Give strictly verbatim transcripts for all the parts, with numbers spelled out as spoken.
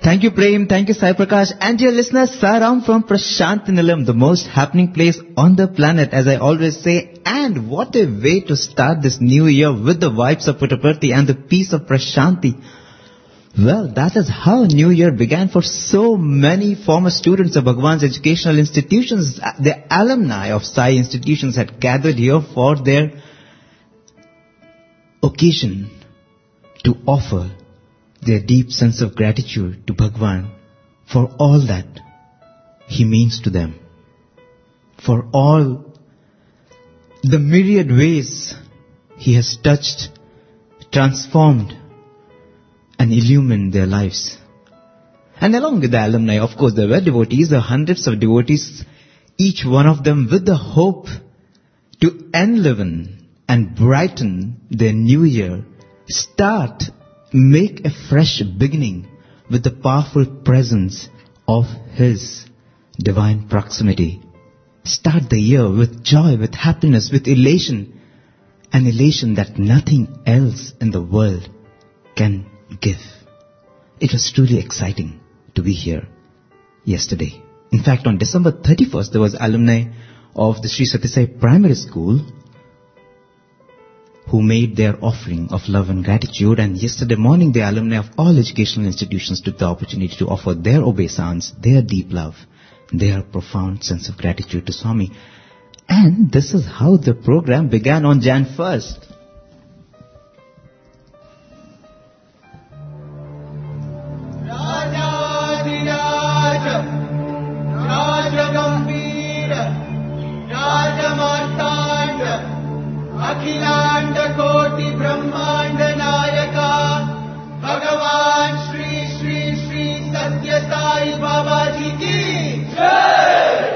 Thank you, Prem. Thank you, Sai Prakash. And dear listeners, Saram from Prashant Nilayam, the most happening place on the planet, as I always say. And what a way to start this new year with the vibes of Puttaparthi and the peace of Prashanti. Well, that is how New Year began for so many former students of Bhagwan's educational institutions. The alumni of Sai institutions had gathered here for their occasion to offer their deep sense of gratitude to Bhagwan for all that he means to them, for all the myriad ways he has touched, transformed and illumined their lives. And along with the alumni, of course, there were devotees, there were hundreds of devotees, each one of them with the hope to enliven and brighten their new year, start make a fresh beginning with the powerful presence of His divine proximity. Start the year with joy, with happiness, with elation. An elation that nothing else in the world can give. It was truly exciting to be here yesterday. In fact, on December thirty-first, there was alumni of the Sri Sathya Sai Primary School who made their offering of love and gratitude, and yesterday morning the alumni of all educational institutions took the opportunity to offer their obeisance, their deep love, their profound sense of gratitude to Swami. And this is how the program began on January first. अखिलांड कोटि ब्रह्मांड नायका भगवान श्री श्री श्री सत्य साई बाबा जी की जय।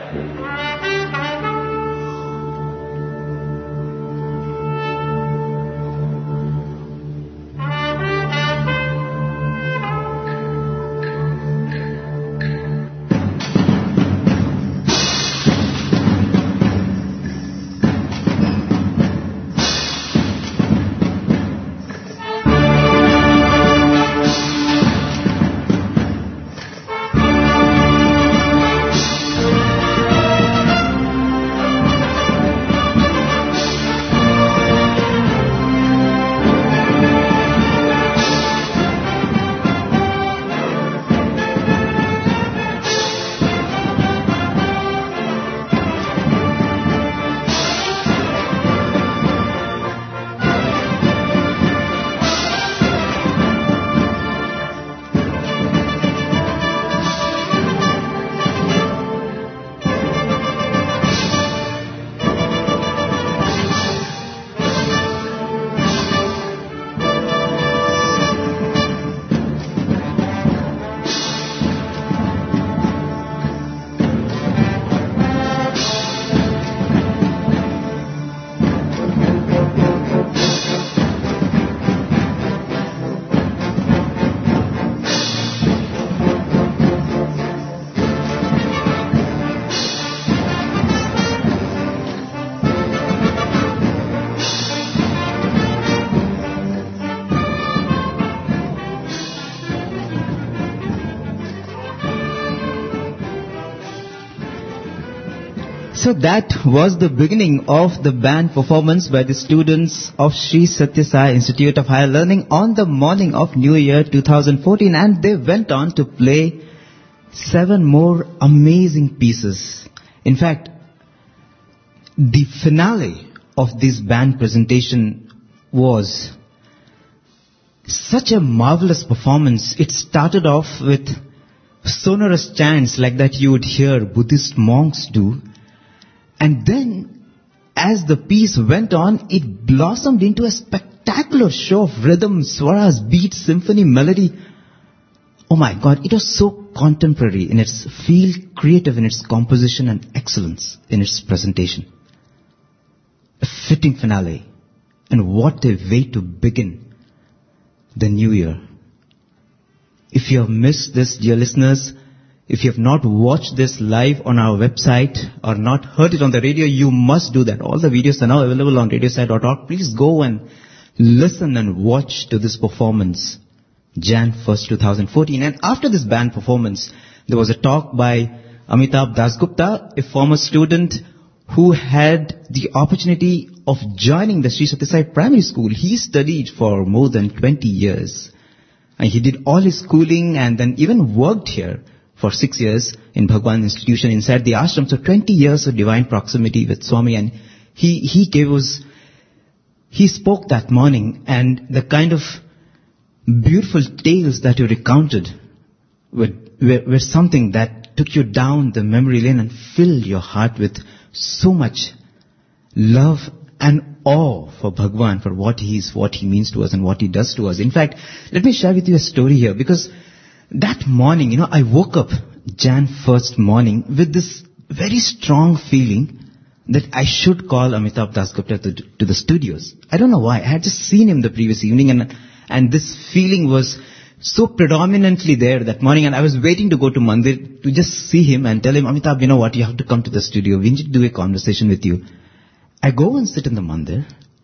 So that was the beginning of the band performance by the students of Sri Sathya Sai Institute of Higher Learning on the morning of New Year two thousand fourteen, and they went on to play seven more amazing pieces. In fact, the finale of this band presentation was such a marvelous performance. It started off with sonorous chants like that you would hear Buddhist monks do. And then, as the piece went on, it blossomed into a spectacular show of rhythm, swaras, beats, symphony, melody. Oh my God, it was so contemporary in its feel, creative in its composition, and excellence in its presentation. A fitting finale. And what a way to begin the new year. If you have missed this, dear listeners, if you have not watched this live on our website or not heard it on the radio, you must do that. All the videos are now available on radio site dot org. Please go and listen and watch to this performance. January first, twenty fourteen. And after this band performance, there was a talk by Amitabh Dasgupta, a former student who had the opportunity of joining the Sri Sathya Sai Primary School. He studied for more than twenty years. And he did all his schooling and then even worked here for six years in Bhagwan Institution inside the ashram. So twenty years of divine proximity with Swami. And he, he gave us, he spoke that morning, and the kind of beautiful tales that you recounted were, were, were something that took you down the memory lane and filled your heart with so much love and awe for Bhagwan, for what he is, what he means to us and what he does to us. In fact, let me share with you a story here, because that morning, you know, I woke up January first morning with this very strong feeling that I should call Amitabh Dasgupta to, to the studios. I don't know why. I had just seen him the previous evening, and and this feeling was so predominantly there that morning, and I was waiting to go to Mandir to just see him and tell him, Amitabh, you know what, you have to come to the studio. We need to do a conversation with you. I go and sit in the Mandir,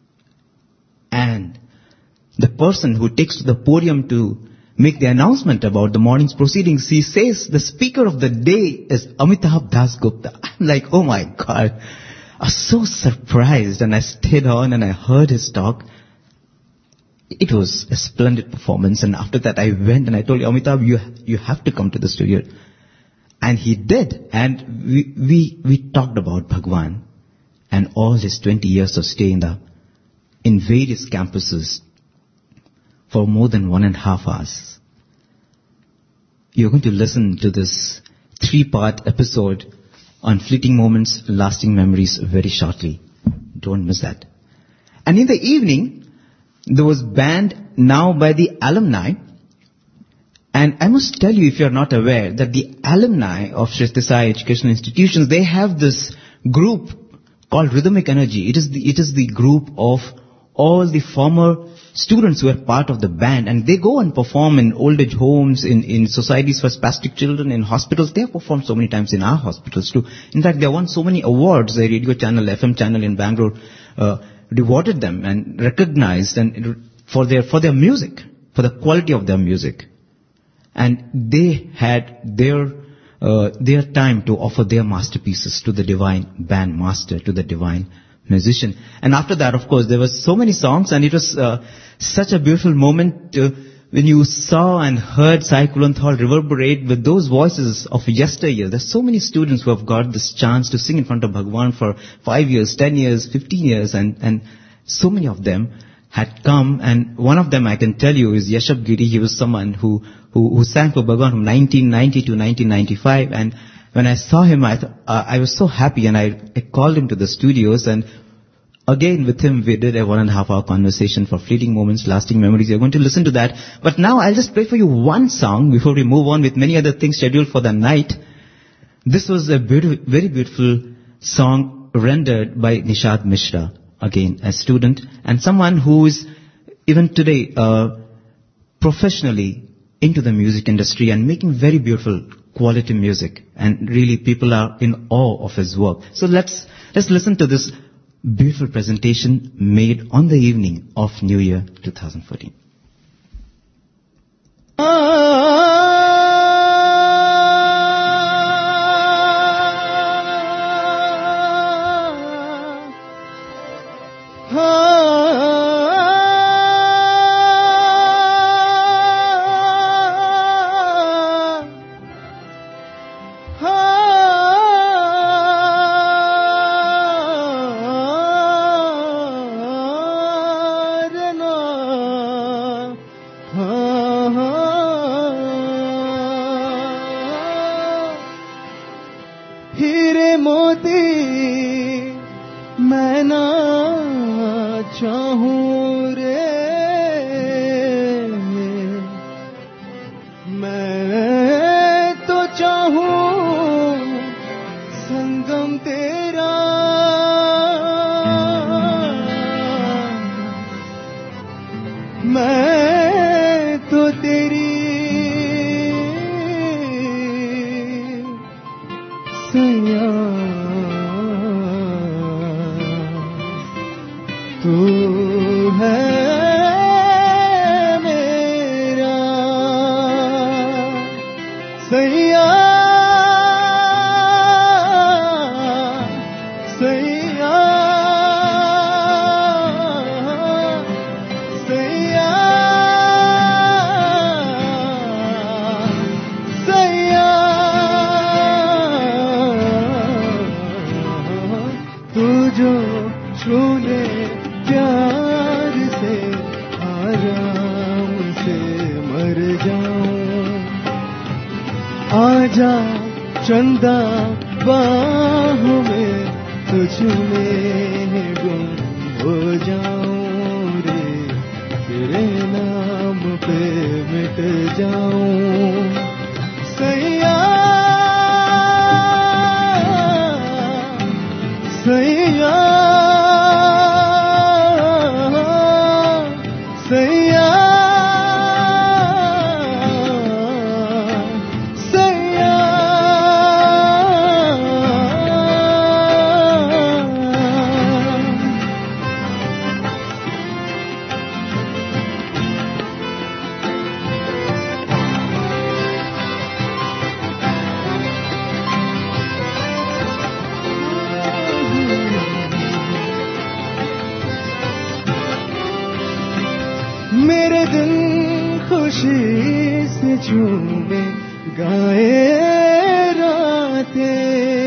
and the person who takes to the podium to make the announcement about the morning's proceedings, he says the speaker of the day is Amitabh Dasgupta. I'm like, oh my God. I was so surprised, and I stayed on and I heard his talk. It was a splendid performance, and after that I went and I told Amitabh, you, you have to come to the studio. And he did, and we, we, we talked about Bhagwan and all his twenty years of stay in the, in various campuses for more than one and a half hours. You're going to listen to this three-part episode on fleeting moments, lasting memories very shortly. Don't miss that. And in the evening, there was band now by the alumni. And I must tell you, if you're not aware, that the alumni of Sri Sathya Sai Educational Institutions, they have this group called Rhythmic Energy. It is the, it is the group of all the former students who are part of the band, and they go and perform in old age homes, in, in societies for spastic children, in hospitals. They have performed so many times in our hospitals too. In fact, they won so many awards. The radio channel, F M channel in Bangalore, uh, rewarded them and recognized and for their, for their music, for the quality of their music. And they had their, uh, their time to offer their masterpieces to the divine band master, to the divine musician. And after that, of course, there were so many songs, and it was uh, such a beautiful moment uh, when you saw and heard Sai Kulanthal reverberate with those voices of yesteryear. There's so many students who have got this chance to sing in front of Bhagwan for five years, ten years, fifteen years, and, and so many of them had come. And one of them, I can tell you, is Yashab Giri. He was someone who, who, who sang for Bhagwan from nineteen ninety to nineteen ninety-five, and when I saw him, I, th- uh, I was so happy, and I, I called him to the studios, and again with him we did a one and a half hour conversation for fleeting moments, lasting memories. You're going to listen to that. But now I'll just play for you one song before we move on with many other things scheduled for the night. This was a beautiful, very beautiful song rendered by Nishad Mishra, again a student, and someone who is even today uh, professionally into the music industry and making very beautiful quality music, and really people are in awe of his work. So let's let's listen to this beautiful presentation made on the evening of New Year twenty fourteen. तू है मेरा सैया सैया सैया सैया तू जो छूने प्यार से आराम से मर जाऊं आजा चंदा बाहों में तुझ में गुम हो जाऊं रे तेरे नाम पे मिट जाऊं सैया सैया सैया मेरे दिन खुशी से झूमे गाए रातें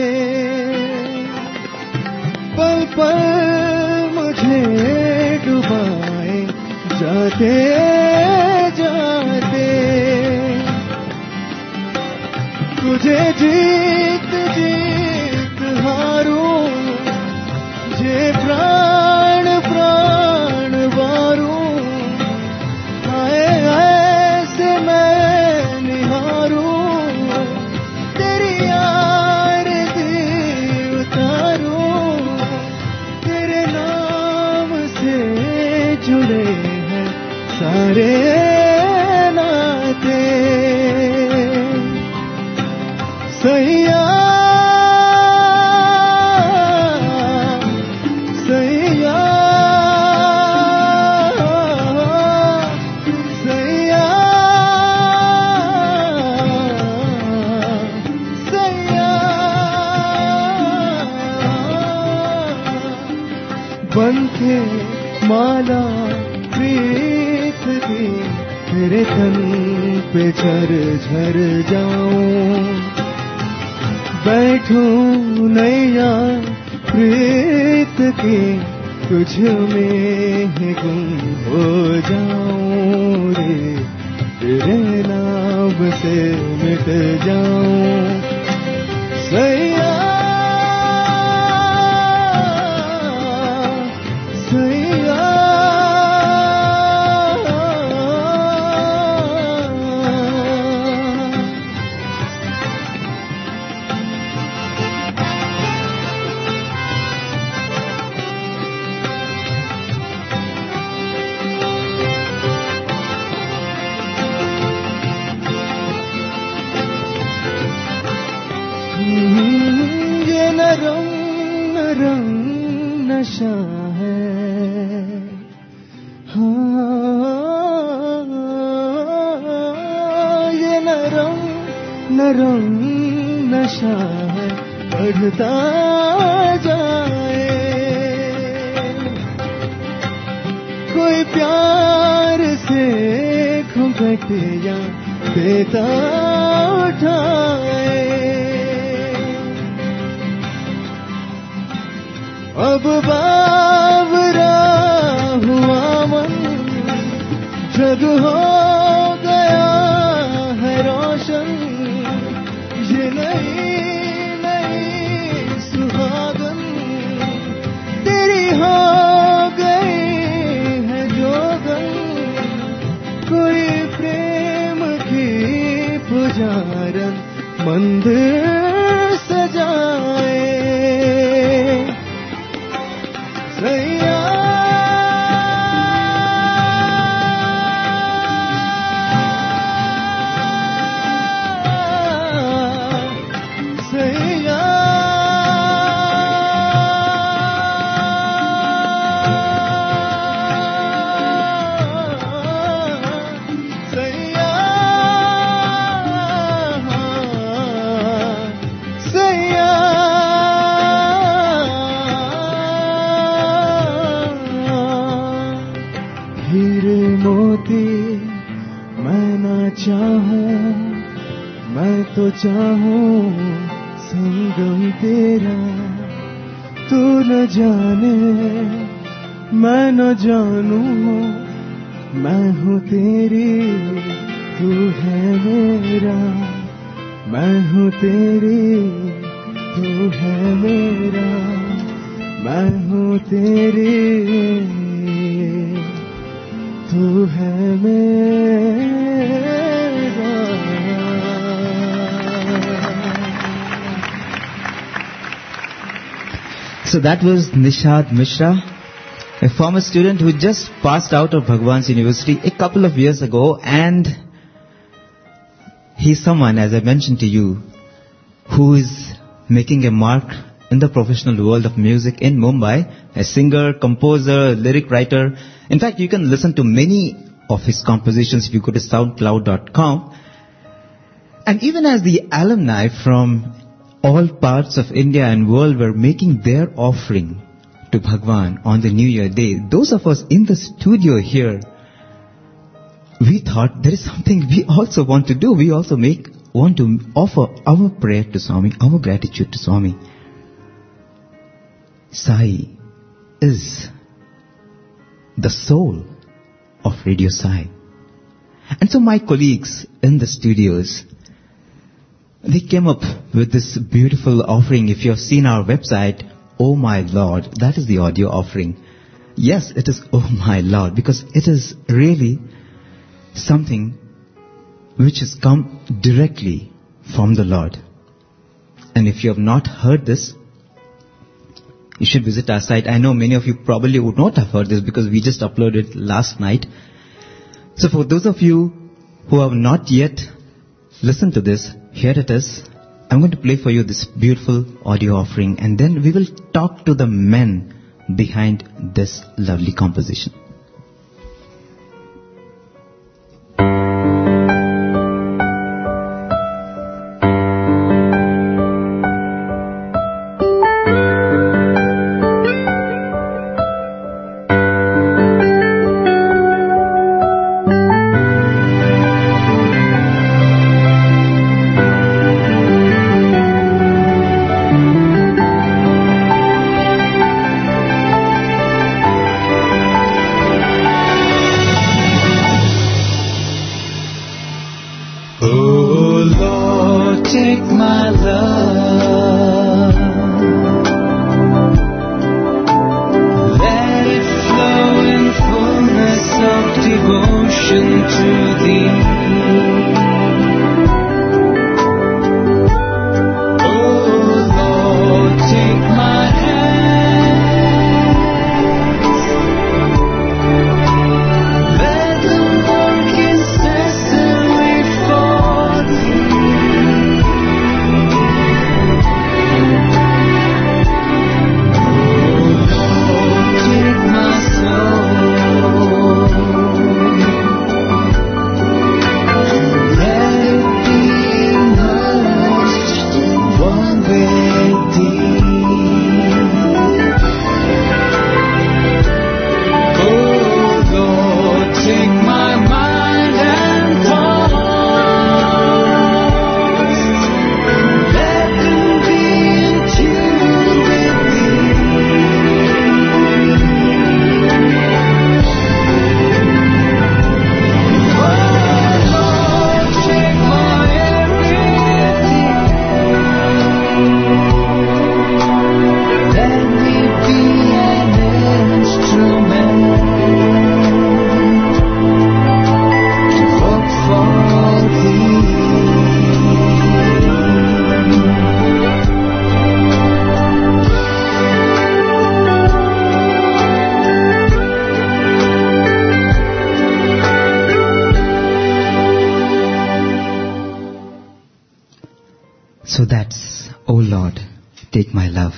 पल पल मुझे डुबाए जाते जाते तुझे जीत जीत हारूं ये प्राण प्राण वारूं ऐसे मैं निहारूं तेरी आरती उतारूं तेरे नाम से जुड़े हैं सारे नाते सैया सैया बनके माला प्रीत की तेरे तन पे झर झर जाऊं बैठूं नैया प्रीत की तुझ में ही गुम हो जाऊं रे तेरे नाम से मिट जाऊं सैया सैया ये नरम नरम नशा है हाँ ये नरम नरम नशा है बढ़ता जाए कोई प्यार से घुंघटिया देता उठाए अब बावरा हुआ मन जग हो गया है रोशन ये नई नई सुहागन तेरी हो गई है जोगन कोई प्रेम की पुजारन मंदिर सजाए सैया सैया सैया हूँ मैं तो चाहूँ संगम तेरा तू न जाने मैं न जानूं मैं हूँ तेरी तू है मेरा मैं हूँ तेरी तू है मेरा मैं हूँ तेरी तू है मेरा. So that was Nishad Mishra, a former student who just passed out of Bhagwan's University a couple of years ago, and he's someone, as I mentioned to you, who is making a mark in the professional world of music in Mumbai, a singer, composer, lyric writer. In fact, you can listen to many of his compositions if you go to soundcloud dot com. And even as the alumni from all parts of India and world were making their offering to Bhagwan on the New Year day, those of us in the studio here, we thought there is something we also want to do. We also make want to offer our prayer to Swami, our gratitude to Swami. Sai is the soul of Radio Sai. And so my colleagues in the studios, they came up with this beautiful offering. If you have seen our website, Oh My Lord, that is the audio offering. Yes, it is Oh My Lord, because it is really something which has come directly from the Lord. And if you have not heard this, you should visit our site. I know many of you probably would not have heard this because we just uploaded it last night. So for those of you who have not yet listened to this, here it is. I'm going to play for you this beautiful audio offering, and then we will talk to the men behind this lovely composition. So that's, Oh Lord, take my love,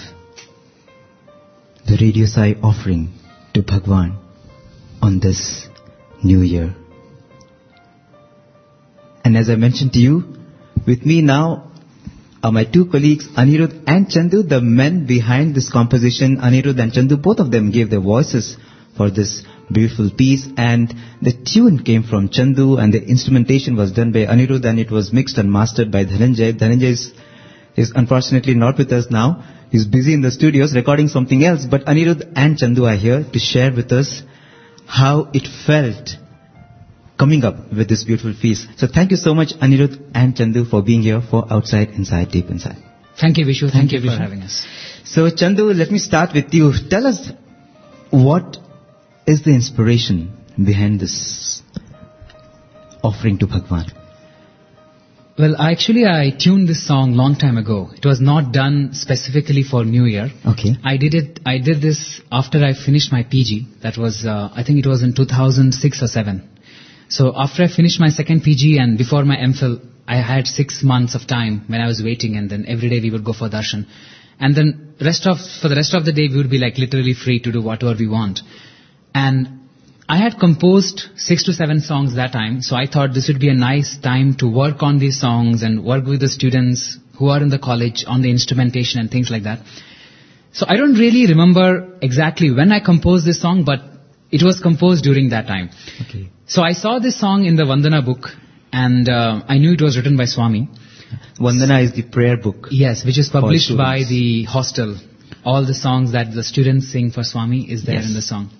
the Radio Sai offering to Bhagwan on this new year. And as I mentioned to you, with me now are my two colleagues, Anirudh and Chandu, the men behind this composition. Anirudh and Chandu, both of them gave their voices for this beautiful piece, and the tune came from Chandu, and the instrumentation was done by Anirudh, and it was mixed and mastered by Dhananjay. Dhananjay is, is unfortunately not with us now. He's busy in the studios recording something else, but Anirudh and Chandu are here to share with us how it felt coming up with this beautiful piece. So thank you so much, Anirudh and Chandu, for being here for Outside, Inside, Deep Inside. Thank you, Vishu. Thank, Thank you you, for Vishu. having us. So Chandu, let me start with you. Tell us, what is the inspiration behind this offering to Bhagwan? Well, actually, I tuned this song long time ago. It was not done specifically for New Year. Okay. I did it. I did this after I finished my P G. That was, uh, I think it was in two thousand six or seven. So after I finished my second P G and before my MPhil, I had six months of time when I was waiting, and then every day we would go for darshan. And then rest of, for the rest of the day, we would be like literally free to do whatever we want. And I had composed six to seven songs that time, so I thought this would be a nice time to work on these songs and work with the students who are in the college on the instrumentation and things like that. So I don't really remember exactly when I composed this song, but it was composed during that time. Okay. So I saw this song in the Vandana book, and uh, I knew it was written by Swami. Vandana is the prayer book. Yes, which is published by students. the hostel. All the songs that the students sing for Swami is there Yes. in the song.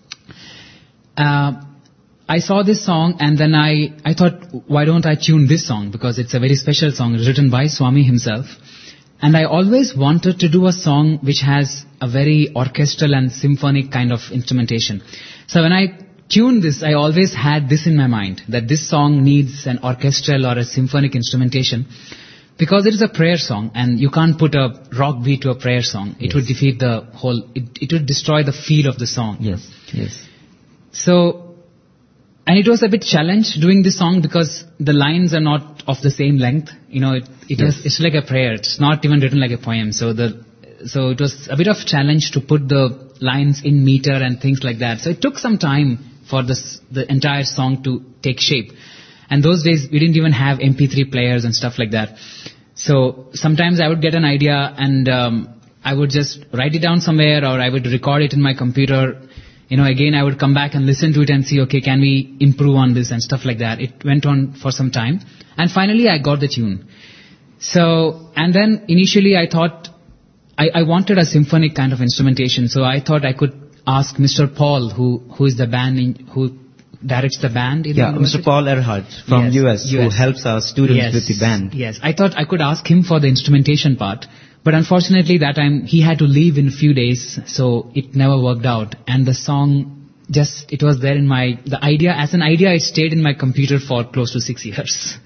Uh, I saw this song, and then I, I thought, why don't I tune this song? Because it's a very special song written by Swami himself. And I always wanted to do a song which has a very orchestral and symphonic kind of instrumentation. So when I tuned this, I always had this in my mind, that this song needs an orchestral or a symphonic instrumentation. Because it is a prayer song, and you can't put a rock beat to a prayer song. It Yes. would defeat the whole, it, it would destroy the feel of the song. Yes, yes. So, and it was a bit challenge doing this song because the lines are not of the same length. You know, it, it Yes. was, it's like a prayer. It's not even written like a poem. So the, so it was a bit of challenge to put the lines in meter and things like that. So it took some time for this, the entire song to take shape. And those days we didn't even have M P three players and stuff like that. So sometimes I would get an idea and um, I would just write it down somewhere, or I would record it in my computer. You know, again I would come back and listen to it and see, okay, can we improve on this and stuff like that. It went on for some time. And finally I got the tune. So, and then initially I thought, I, I wanted a symphonic kind of instrumentation. So I thought I could ask Mister Paul, who, who is the band, in, who directs the band in Yeah, the Mister university. Paul Erhard from Yes, U S, who U S. helps our students Yes, with the band. Yes, I thought I could ask him for the instrumentation part, but unfortunately that time he had to leave in a few days, so it never worked out. And the song just, it was there in my, the idea, as an idea, it stayed in my computer for close to six years.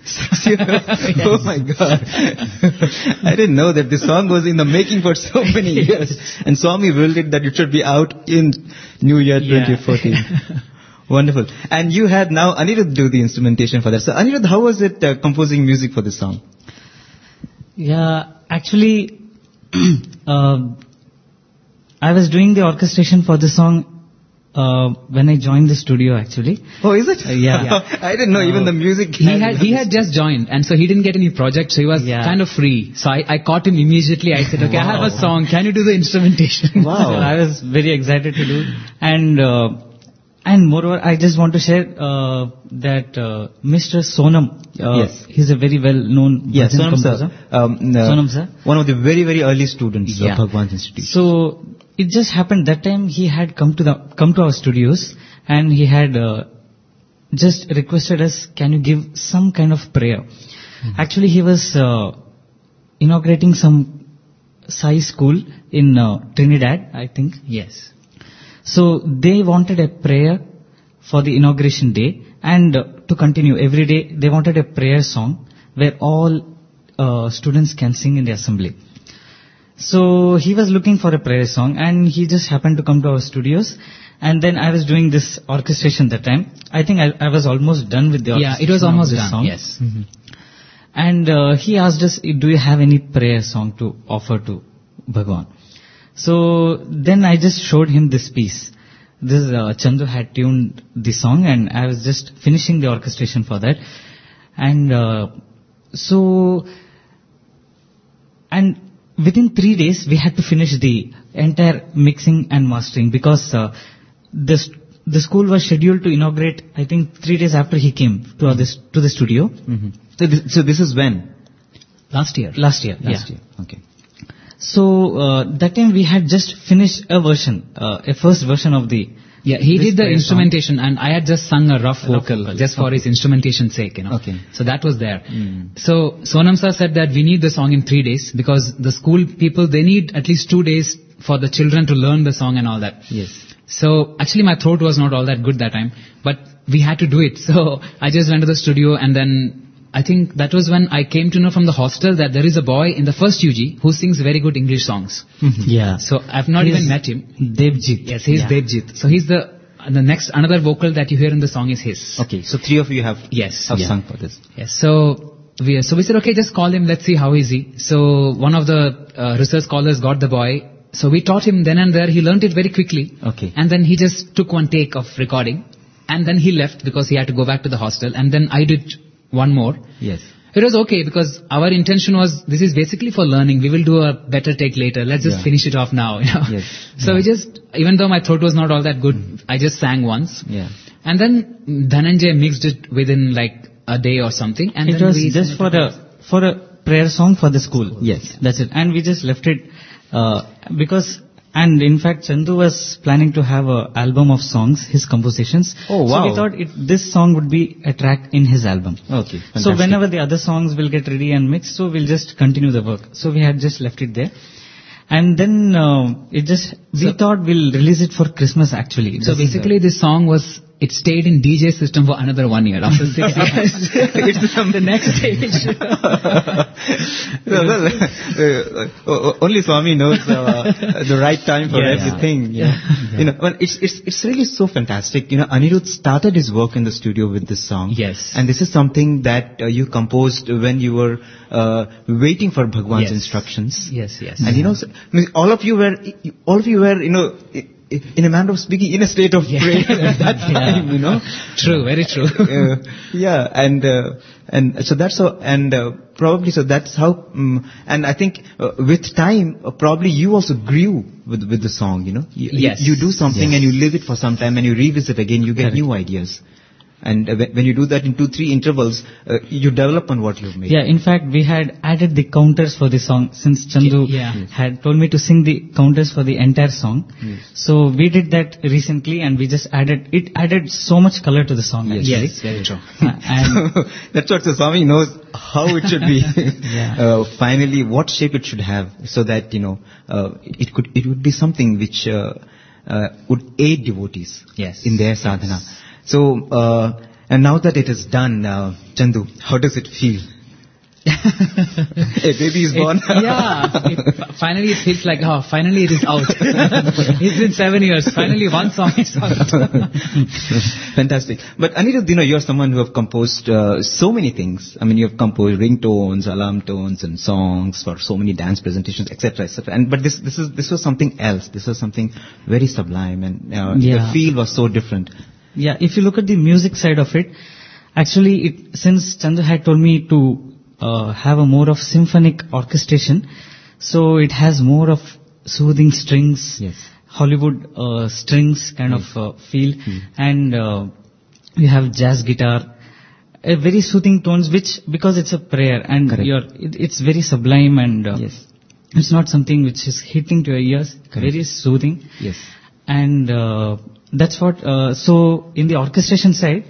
Oh my God. I didn't know that this song was in the making for so many years. And Swami willed it that it should be out in New Year Yeah. twenty fourteen. Wonderful. And you had now Anirudh do the instrumentation for that. So Anirudh, how was it uh, composing music for this song? Yeah, actually, uh, I was doing the orchestration for the song uh, when I joined the studio, actually. Oh, is it? Uh, yeah. I didn't know even the music. He had, he had just joined, and so he didn't get any project, so he was Yeah. kind of free. So I, I caught him immediately. I said, okay, I have a song, can you do the instrumentation? Wow. So I was very excited to do. And uh, and moreover, I just want to share uh, that uh, Mister Sonam, uh, Yes. he's a very well-known Yes, bhajan Sonam sir. composer. Um, uh, Sonam sir. One of the very, very early students Yeah. of Bhagwan's Institute. So it just happened that time he had come to the come to our studios, and he had uh, just requested us, can you give some kind of prayer? Actually, he was uh, inaugurating some Sai school in uh, Trinidad, I think. Yes. So they wanted a prayer for the inauguration day, and uh, to continue every day they wanted a prayer song where all uh, students can sing in the assembly. So he was looking for a prayer song, and he just happened to come to our studios. And then I was doing this orchestration that time. I think I, I was almost done with the Yeah, orchestration it was of almost this done. song. Yes. And uh, he asked us, do you have any prayer song to offer to Bhagwan? So then I just showed him this piece. This uh, Chandu had tuned the song, and I was just finishing the orchestration for that. And uh, so, and within three days we had to finish the entire mixing and mastering, because uh, the the school was scheduled to inaugurate, I think, three days after he came to, our, this, to the studio. Mm-hmm. So, this, so this is when? Last year. Last year. Last yeah. year. Okay. So uh, that time we had just finished a version, uh, a first version of the. Yeah, he this did the prayer instrumentation, song. and I had just sung a rough vocal, vocal. just for his instrumentation sake, you know. Okay. So that was there. Mm. So Sonam sir said that we need the song in three days because the school people, they need at least two days for the children to learn the song and all that. Yes. So actually my throat was not all that good that time, but we had to do it. So I just went to the studio, and then I think that was when I came to know from the hostel that there is a boy in the first U G who sings very good English songs. Yeah. So I've not He's even met him. Devjit. Yes, he's yeah. Devjit. So he's the the next another vocal that you hear in the song is his. Okay. So three of you have Yes. have Yeah. sung for this. Yes. So we so we said, okay, just call him. Let's see how is he. So one of the uh, research scholars got the boy. So we taught him then and there. He learned it very quickly. Okay. And then he just took one take of recording, and then he left because he had to go back to the hostel. And then I did one more. Yes. It was okay because our intention was, this is basically for learning. We will do a better take later. Let's just Yeah. finish it off now. You know? Yes. So Yeah. we just, even though my throat was not all that good, I just sang once. Yeah. And then Dhananjay mixed it within like a day or something. And It then was we just sang for it a for a prayer song for the school. Yes. That's it. And we just left it uh, because, and in fact, Chandu was planning to have a album of songs, his compositions. Oh, So wow. we thought it, this song would be a track in his album. Okay. So Fantastic. whenever the other songs will get ready and mixed, so we'll just continue the work. So we had just left it there. And then uh, it just, we So- thought we'll release it for Christmas actually. So This is, uh, basically this song was, it stayed in D J system for another one year. After six years, it's some the next stage. well, well, uh, uh, only Swami knows uh, the right time for Yeah, everything. You know, you know well, it's it's it's really so fantastic. You know, Anirudh started his work in the studio with this song. Yes. And this is something that uh, you composed when you were uh, waiting for Bhagwan's Yes. instructions. Yes, yes. And you know, so- I mean, all of you were, all of you were, you know, i- i- in a manner of speaking, in a state of Yeah. prayer at that time. You know. True, very true. uh, yeah, and uh, and so that's how, and uh, probably so that's how, um, and I think uh, with time, uh, probably you also grew with with the song. You know, you, Yes. you, you do something Yes. and you live it for some time and you revisit again, you get Correct. new ideas, and uh, when when you do that in two three intervals, uh, you develop on what you've made. Yeah, in fact, we had added the counters for the song since Chandu Yeah. Yes. had told me to sing the counters for the entire song. Yes. So we did that recently and we just added, it added so much color to the song Yes. actually. Yes, very true. Uh, and That's what the Swami knows how it should be. Yeah. uh, finally, what shape it should have, so that you know uh, it could it would be something which uh, uh, would aid devotees Yes. in their sadhana. So, uh, and now that it is done, uh, Chandu, how does it feel? A baby is born. It- yeah. It, finally, it feels like, oh, finally it is out. It's been seven years. Finally, one song is out. Fantastic. But Anirudh, you know, you're someone who have composed uh, so many things. I mean, you have composed ringtones, alarm tones, and songs for so many dance presentations, et cetera, et cetera. And but this this is this was something else. This was something very sublime, and uh, the Yeah. feel was so different. yeah, if you look at the music side of it, actually it, since Chandu had told me to uh, have a more of symphonic orchestration, so it has more of soothing strings, Yes. Hollywood uh, strings kind of uh, feel, and uh, you have jazz guitar, a very soothing tones, which because it's a prayer and Correct. you're, it, it's very sublime and uh, Yes. it's not something which is hitting to your ears, Correct. very soothing, Yes. and uh, that's what. Uh, so in the orchestration side,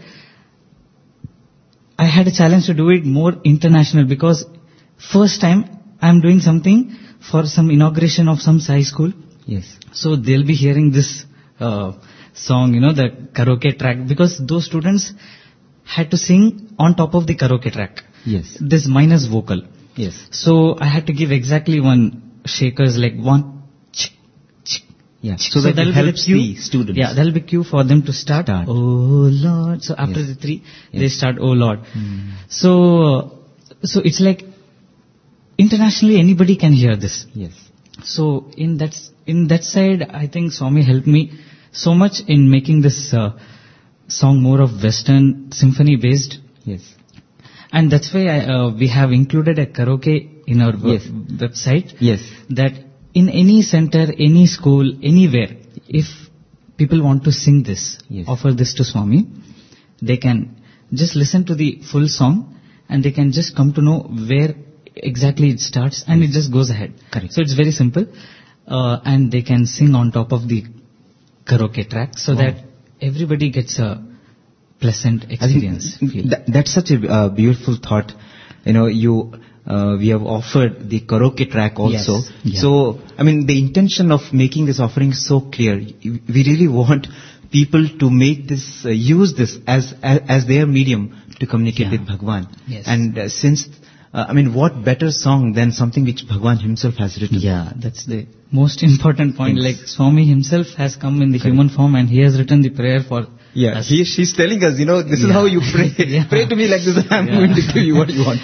I had a challenge to do it more international because first time I'm doing something for some inauguration of some Sai school. Yes. So they'll be hearing this uh, song, you know, the karaoke track, because those students had to sing on top of the karaoke track. Yes. This minus vocal. Yes. So I had to give exactly one shakers, like one. Ch, ch, Yeah. ch. So that that'll it be the helps cue. the students. Yeah, that'll be cue for them to start. Start. Oh Lord. So after Yes. the three, Yes. they start Oh Lord. Mm. So, uh, so it's like internationally anybody can hear this. Yes. So in that in that side, I think Swami helped me so much in making this uh, song more of Western symphony based, Yes. and that's why I, uh, we have included a karaoke in our w- Yes. website. Yes. That in any center, any school, anywhere, if people want to sing this, Yes. offer this to Swami, they can just listen to the full song and they can just come to know where exactly it starts and it just goes ahead. Correct. So it's very simple. Uh, and they can sing on top of the karaoke track so Wow. that everybody gets a pleasant I think experience. feel. that, that's such a uh, beautiful thought. You know, you uh, we have offered the karaoke track also. Yes. Yeah. So, I mean, the intention of making this offering is so clear. We really want people to make this, uh, use this as, as as their medium to communicate Yeah. with Bhagwan. Yes. And uh, since, uh, I mean, what better song than something which Bhagwan himself has written? Yeah, that's the most important point. Thanks. Like Swami himself has come in the human form and he has written the prayer for Yeah, us. he, she's telling us, you know, this is Yeah. how you pray. Yeah. Pray to me like this, I'm Yeah. going to give you what you want.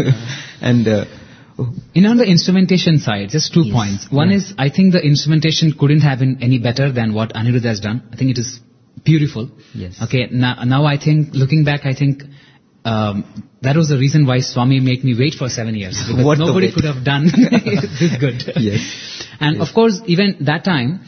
and, uh, oh, You know, on the instrumentation side, just two Yes. points. One Yeah. is, I think the instrumentation couldn't have been any better than what Anirudh has done. I think it is beautiful. Yes. Okay, now, now I think, looking back, I think um, that was the reason why Swami made me wait for seven years. Because What the nobody wait. could have done this good. Yes. And Yes. of course, even that time,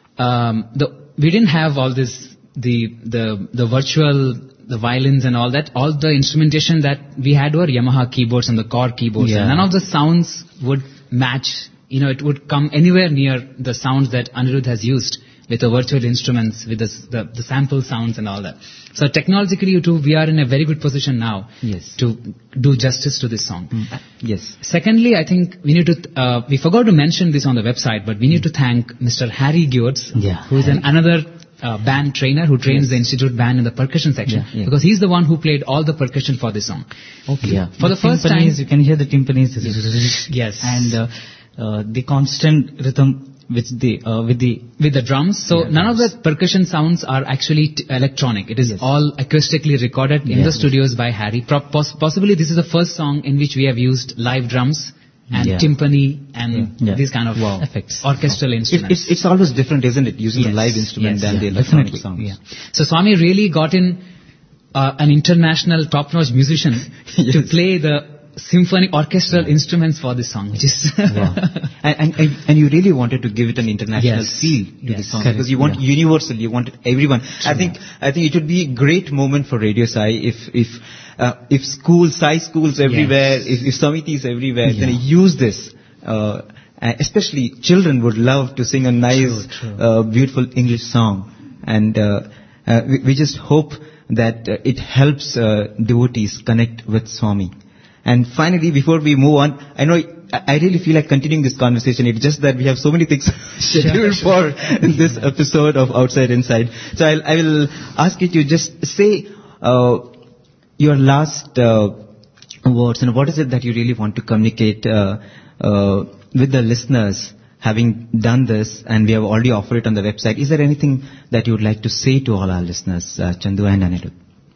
um, the, we didn't have all this, the, the, the virtual, the violins and all that. All the instrumentation that we had were Yamaha keyboards and the Korg keyboards. Yeah. And none of the sounds would match, you know, it would come anywhere near the sounds that Anirudh has used with the virtual instruments, with the, the, the sample sounds and all that. So technologically too, we are in a very good position now Yes. to do justice to this song. Uh, yes. Secondly, I think we need to, uh, we forgot to mention this on the website, but we need to thank Mister Harry George, Yeah, who is an, another uh, band trainer who trains the institute band in the percussion section, Yeah, yeah. because he's the one who played all the percussion for this song. Okay. Yeah. For the first time- timpanies, you can hear the timpanis. Yes. And uh, uh, the constant rhythm with the uh, with the With the drums, so Yeah, none drums. of the percussion sounds are actually t- electronic. It is Yes. all acoustically recorded in Yeah. the studios by Harry. Pro- poss- possibly this is the first song in which we have used live drums and Yeah. timpani and Yeah. these kind of Wow. effects. orchestral It, instruments. it's, it's always different, isn't it? Using Yes. a live instrument Yes. than Yeah, the electronic definitely. sounds. Yeah. So Swami really got in uh, an international top-notch musician to Yes. play the symphony orchestral instruments for this song, which is Wow. and, and, and, and you really wanted to give it an international Yes. feel to the Yes. song Correct. because you want Yeah. universal, you wanted everyone. I think I think it would be a great moment for Radio Sai if if uh, if schools, Sai schools everywhere, if, if samitis everywhere, Yeah. then use this. Uh, and especially children would love to sing a nice, True, true. Uh, beautiful English song, and uh, uh, we, we just hope that uh, it helps uh, devotees connect with Swami. And finally, before we move on, I know I I really feel like continuing this conversation. It's just that we have so many things scheduled for this episode of Outside Inside. So I'll, I will ask you to just say uh, your last uh, words and what is it that you really want to communicate uh, uh, with the listeners. Having done this, and we have already offered it on the website, is there anything that you would like to say to all our listeners, uh, Chandu and Anirudh?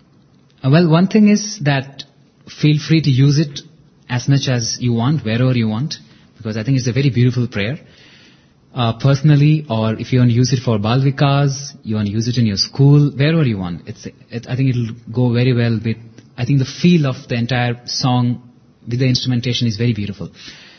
Uh, well, one thing is that feel free to use it as much as you want, wherever you want, because I think it's a very beautiful prayer. Uh, personally, or if you want to use it for Bal Vikas, you want to use it in your school, wherever you want. It's, it, I think it'll go very well with, I think the feel of the entire song with the instrumentation is very beautiful.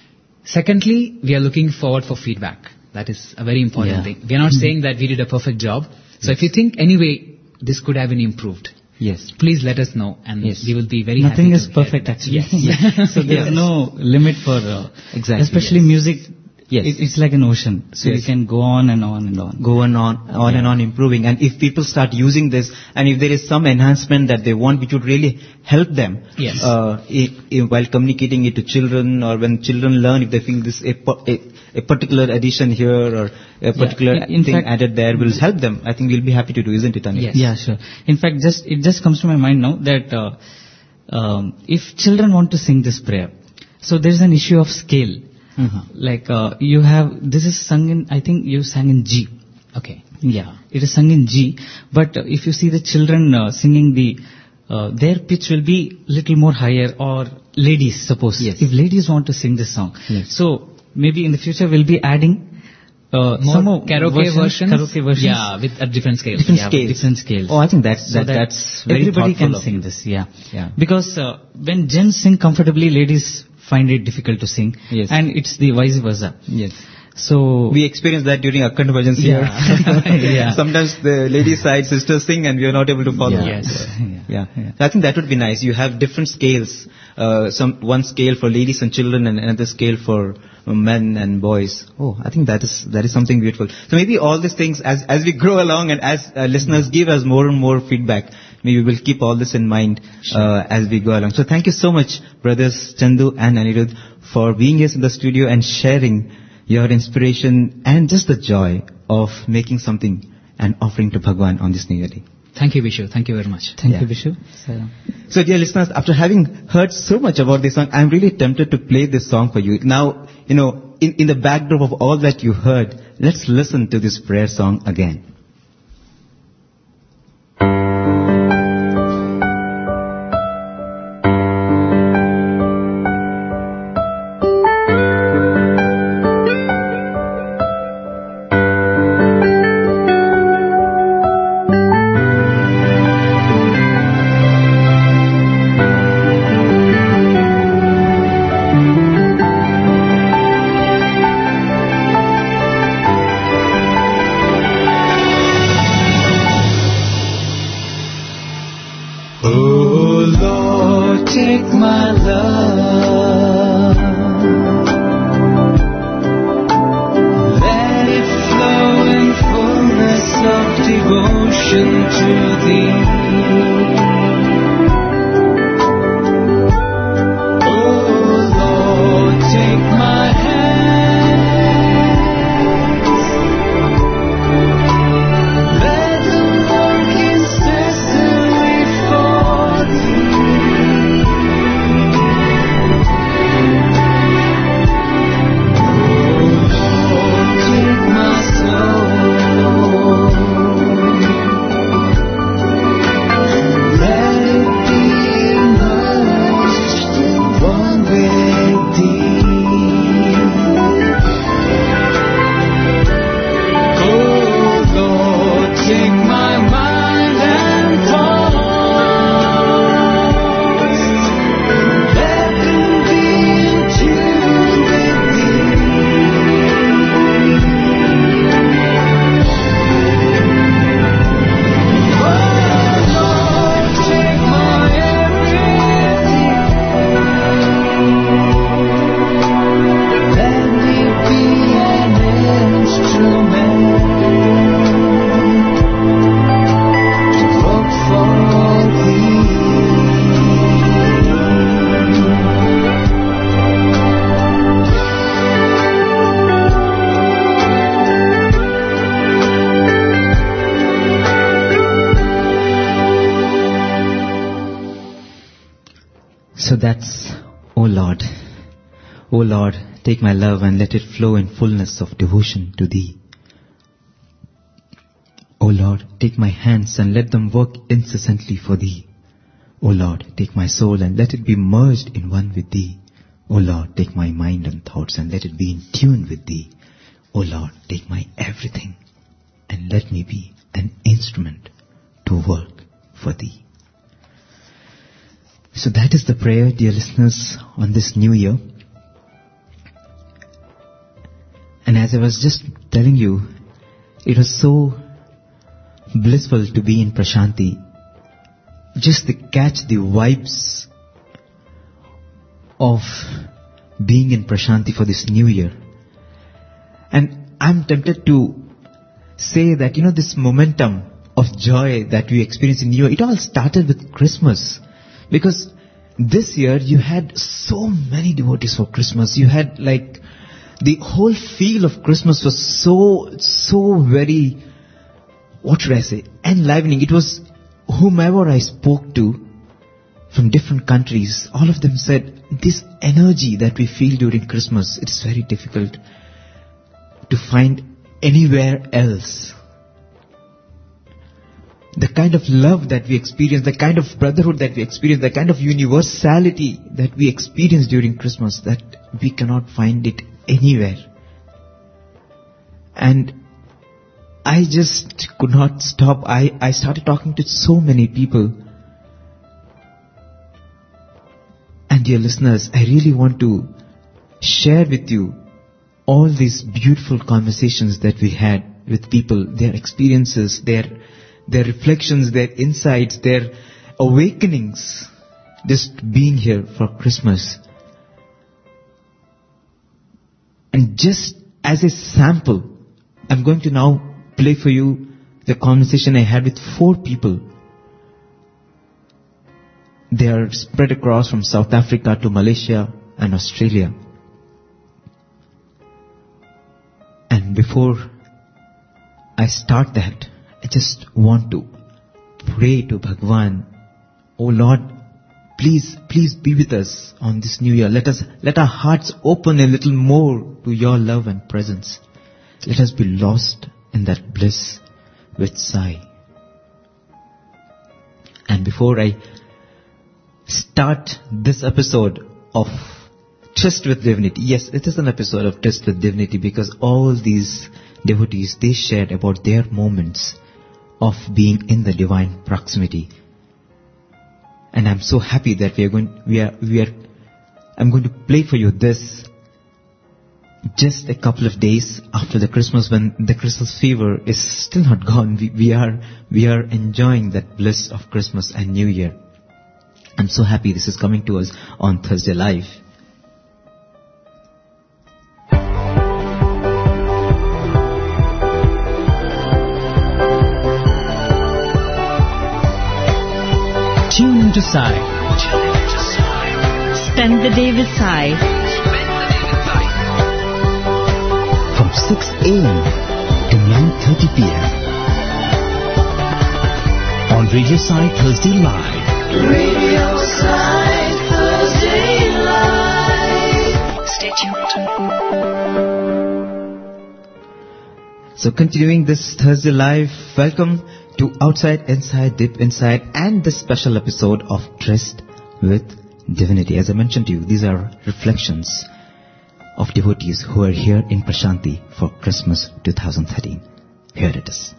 Secondly, we are looking forward for feedback. That is a very important Yeah. thing. We are not saying that we did a perfect job. So if you think anyway, this could have been improved, Yes. please let us know, and Yes. we will be very Nothing happy is to hear perfect that. actually. Yes. So there's Yes. no limit for uh, Exactly, especially yes. music. Yes. It, it's like an ocean. So Yes. you can go on and on and on. Go on, on, on and on improving. And if people start using this, and if there is some enhancement that they want, which would really help them, Yes. uh, i- i- while communicating it to children, or when children learn, if they feel this a, pa- a, a particular addition here or a particular in- in thing fact- added there will help them. I think we'll be happy to do, isn't it, Anil? Yes. Yeah, sure. In fact, just it just comes to my mind now that uh, um, if children want to sing this prayer, so there's an issue of scale. Mhm. Like uh, you have this is sung in, I think you sang in G. Okay. Yeah, it is sung in G. But uh, if you see the children uh, singing the, uh, their pitch will be little more higher, or ladies, suppose. Yes. If ladies want to sing this song. Yes. So maybe in the future we'll be adding uh, More some more karaoke versions? Karaoke versions. Yeah, with at different scales. Different Yeah, scales. different scales. Oh, I think that's, So that, that that's very everybody thoughtful can of sing you. this. Yeah. Yeah. Because uh, when gents sing comfortably, ladies find it difficult to sing. Yes. And it's the vice versa. Yes. So We experience that during Akhand Bhajans here. Yeah. Sometimes the lady side sisters sing and we are not able to follow. Yeah. Yes. Yeah. I think that would be nice. You have different scales. Uh, some one scale for ladies and children and another scale for men and boys. Oh, I think that is that is something beautiful. So maybe all these things, as as we grow along and as uh, listeners give us more and more feedback, maybe we'll keep all this in mind uh, as we go along. So thank you so much, brothers Chandu and Anirudh, for being here in the studio and sharing your inspiration and just the joy of making something and offering to Bhagwan on this New Year Day. Thank you, Vishu. Thank you very much. Thank Yeah. you, Vishu. So, So dear listeners, after having heard so much about this song, I'm really tempted to play this song for you. Now, you know, in, in the backdrop of all that you heard, let's listen to this prayer song again. Oh Lord, take my love, let it flow in fullness of devotion to Thee. Oh Lord, take my hands, let them work incessantly for Thee. Oh Lord, take my soul, let it be immersed in one with Thee. Oh Lord, take my mind and thoughts, let them be in tune with Thee. Oh Lord, take my everything, let me be an instrument to work for Thee. So that's, O Lord, O Lord, take my love and let it flow in fullness of devotion to Thee. O Lord, take my hands and let them work incessantly for Thee. O Lord, take my soul and let it be merged in one with Thee. O Lord, take my mind and thoughts and let it be in tune with Thee. O Lord, take my everything and let me be an instrument to work for Thee. So that is the prayer, dear listeners, on this new year. And as I was just telling you, it was so blissful to be in Prashanti, just to catch the vibes of being in Prashanti for this new year. And I'm tempted to say that, you know, this momentum of joy that we experience in New Year, it all started with Christmas. Because this year you had so many devotees for Christmas. You had like, the whole feel of Christmas was so, so very, what should I say, enlivening. It was whomever I spoke to from different countries, all of them said, this energy that we feel during Christmas, it is very difficult to find anywhere else. The kind of love that we experience, the kind of brotherhood that we experience, the kind of universality that we experience during Christmas, that we cannot find it anywhere. And I just could not stop. I, I started talking to so many people. And dear listeners, I really want to share with you all these beautiful conversations that we had with people, their experiences, their their reflections, their insights, their awakenings, just being here for Christmas. And just as a sample, I'm going to now play for you the conversation I had with four people. They are spread across from South Africa to Malaysia and Australia. And before I start that, I just want to pray to Bhagwan. Oh Lord, please, please be with us on this new year. Let us, let our hearts open a little more to your love and presence. Let us be lost in that bliss with Sai. And before I start this episode of Tryst with Divinity, yes, it is an episode of Tryst with Divinity because all these devotees, they shared about their moments of being in the divine proximity. And I'm so happy that we are going, we are, we are, I'm going to play for you this just a couple of days after the Christmas, when the Christmas fever is still not gone. We, we are, we are enjoying that bliss of Christmas and New Year. I'm so happy this is coming to us on Thursday Live. Tune into Sai. Spend the day with Sai. From six a.m. to nine thirty p.m. on Radio Sai Thursday Live. Radio Sai Thursday Live. Stay tuned. So continuing this Thursday Live, welcome to Outside, Inside, Deep Inside, and this special episode of Tryst with Divinity. As I mentioned to you, these are reflections of devotees who are here in Prashanti for Christmas twenty thirteen. Here it is.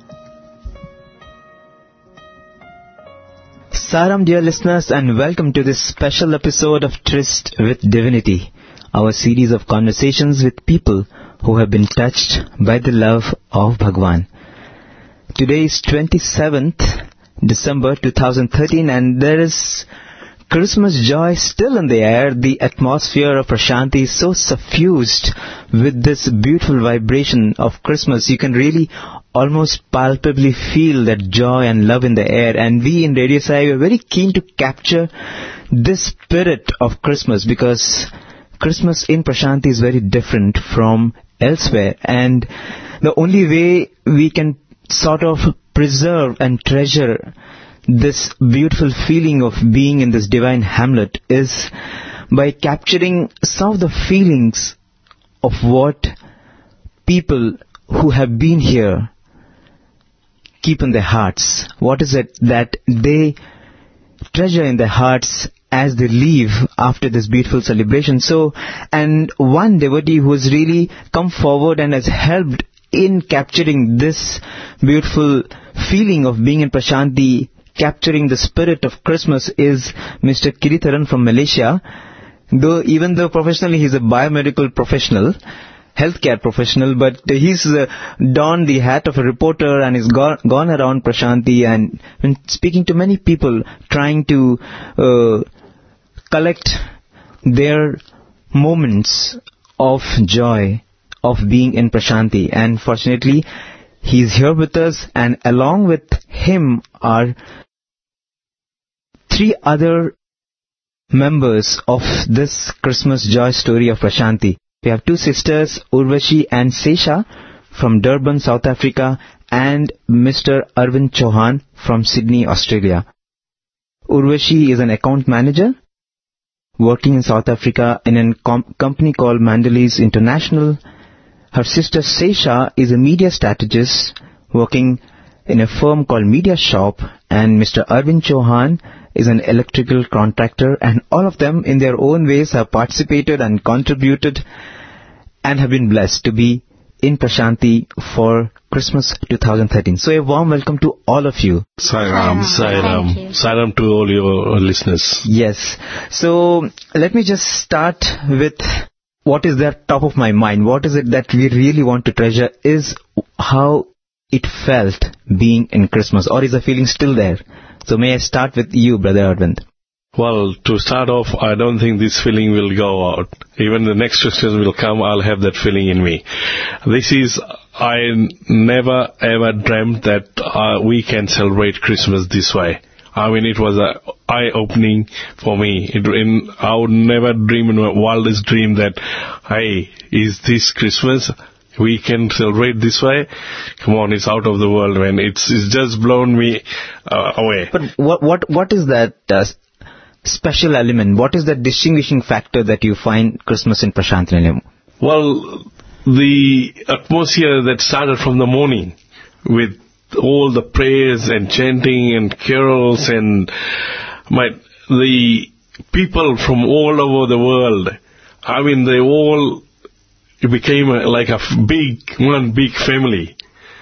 Saram, dear listeners, and welcome to this special episode of Tryst with Divinity, our series of conversations with people who have been touched by the love of Bhagwan. Today is twenty-seventh December twenty thirteen, and there is Christmas joy still in the air. The atmosphere of Prashanti is so suffused with this beautiful vibration of Christmas. You can really almost palpably feel that joy and love in the air. And we in Radio Sai are very keen to capture this spirit of Christmas, because Christmas in Prashanti is very different from elsewhere. And the only way we can sort of preserve and treasure this beautiful feeling of being in this divine hamlet is by capturing some of the feelings of what people who have been here keep in their hearts. What is it that they treasure in their hearts as they leave after this beautiful celebration? So, and one devotee who has really come forward and has helped in capturing this beautiful feeling of being in Prashanti, capturing the spirit of Christmas, is Mister Kiritharan from Malaysia. Though, even though professionally he's a biomedical professional, healthcare professional, but he's uh, donned the hat of a reporter and has gone, gone around Prashanti and been speaking to many people, trying to uh, collect their moments of joy of being in Prashanti. And fortunately, he's here with us, and along with him are three other members of this Christmas joy story of Prashanti. We have two sisters, Urvashi and Sesha from Durban, South Africa, and Mister Arvind Chauhan from Sydney, Australia. Urvashi is an account manager working in South Africa in a com- company called Mandalese International. Her sister Sesha is a media strategist working in a firm called Media Shop, and Mister Arvind Chauhan is an electrical contractor, and all of them in their own ways have participated and contributed and have been blessed to be in Prashanti for Christmas twenty thirteen. So a warm welcome to all of you. Sairam, Sairam, Sairam to all your listeners. Yes. So let me just start with what is there top of my mind, what is it that we really want to treasure is how it felt being in Christmas, or is the feeling still there? So may I start with you, Brother Arvind? Well, to start off, I don't think this feeling will go out. Even the next Christmas will come, I'll have that feeling in me. This is, I never ever dreamt that uh, we can celebrate Christmas this way. I mean, it was a eye-opening for me. It, in, I would never dream in my wildest dream that, hey, is this Christmas? We can celebrate this way? Come on, it's out of the world, man. It's, it's just blown me uh, away. But what what what is that uh, special element? What is that distinguishing factor that you find Christmas in Prashant Nilayam? Well, the atmosphere that started from the morning with all the prayers and chanting and carols and my, the people from all over the world, I mean, they all became a, like a big, one big family.